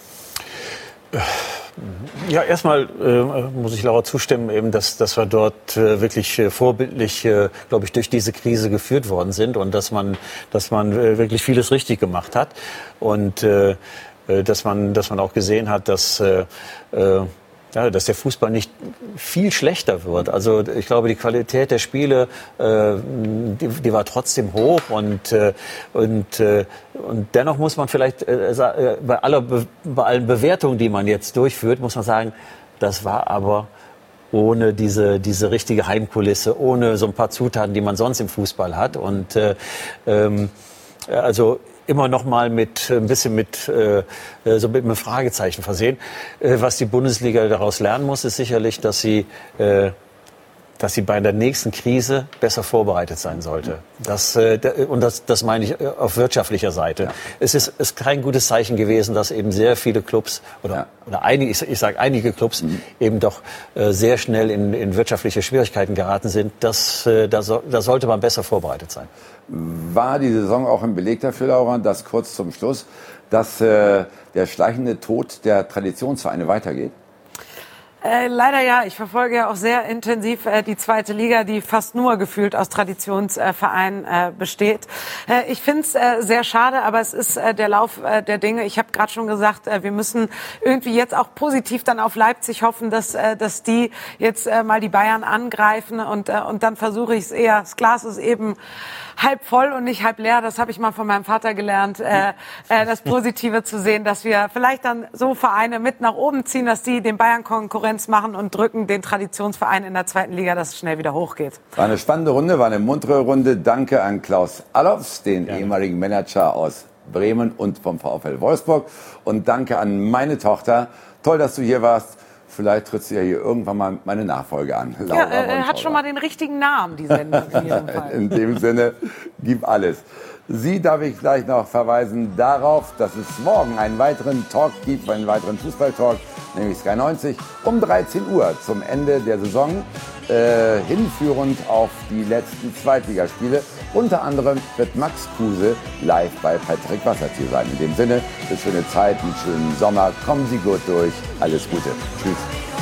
Ja, erstmal äh, muss ich Laura zustimmen, eben, dass, dass wir dort äh, wirklich äh, vorbildlich, äh, glaube ich, durch diese Krise geführt worden sind und dass man, dass man äh, wirklich vieles richtig gemacht hat und äh, dass man, dass man auch gesehen hat, dass äh, äh, Ja, dass der Fußball nicht viel schlechter wird. Also ich glaube, die Qualität der Spiele, äh, die, die war trotzdem hoch und, äh, und, äh, und dennoch muss man vielleicht äh, bei, aller Be- bei allen Bewertungen, die man jetzt durchführt, muss man sagen, das war aber ohne diese, diese richtige Heimkulisse, ohne so ein paar Zutaten, die man sonst im Fußball hat. Und äh, ähm, also immer noch mal mit ein bisschen mit äh, so mit einem Fragezeichen versehen. Äh, was die Bundesliga daraus lernen muss, ist sicherlich, dass sie äh, dass sie bei der nächsten Krise besser vorbereitet sein sollte. Das, äh, und das, das meine ich auf wirtschaftlicher Seite. Ja. Es ist, ist kein gutes Zeichen gewesen, dass eben sehr viele Clubs oder, ja. oder einige, ich, ich sage einige Clubs mhm. eben doch äh, sehr schnell in, in wirtschaftliche Schwierigkeiten geraten sind. Das, äh, da, so, da sollte man besser vorbereitet sein. War die Saison auch ein Beleg dafür, Laura, dass kurz zum Schluss, dass äh, der schleichende Tod der Traditionsvereine weitergeht? Äh, leider ja. Ich verfolge ja auch sehr intensiv äh, die zweite Liga, die fast nur gefühlt aus Traditionsvereinen äh, besteht. Äh, ich finde es äh, sehr schade, aber es ist äh, der Lauf äh, der Dinge. Ich habe gerade schon gesagt, äh, wir müssen irgendwie jetzt auch positiv dann auf Leipzig hoffen, dass, äh, dass die jetzt äh, mal die Bayern angreifen. Und, äh, und dann versuche ich es eher. Das Glas ist eben halb voll und nicht halb leer. Das habe ich mal von meinem Vater gelernt, äh, äh, das Positive zu sehen, dass wir vielleicht dann so Vereine mit nach oben ziehen, dass die den Bayern Konkurrenz machen und drücken den Traditionsverein in der zweiten Liga, dass es schnell wieder hochgeht. War eine spannende Runde, war eine muntere Runde. Danke an Klaus Allofs, den ja. ehemaligen Manager aus Bremen und vom VfL Wolfsburg. Und danke an meine Tochter. Toll, dass du hier warst. Vielleicht trittst du ja hier irgendwann mal meine Nachfolge an. Laura ja, er äh, hat schon mal den richtigen Namen, die Sendung in jedem Fall. In dem Sinne, gib alles. Sie darf ich gleich noch verweisen darauf, dass es morgen einen weiteren Talk gibt, einen weiteren Fußballtalk, nämlich Sky neunzig, um dreizehn Uhr zum Ende der Saison, äh, hinführend auf die letzten Zweitligaspiele. Unter anderem wird Max Kruse live bei Patrick Wassertier sein. In dem Sinne, eine schöne Zeit, einen schönen Sommer, kommen Sie gut durch, alles Gute. Tschüss.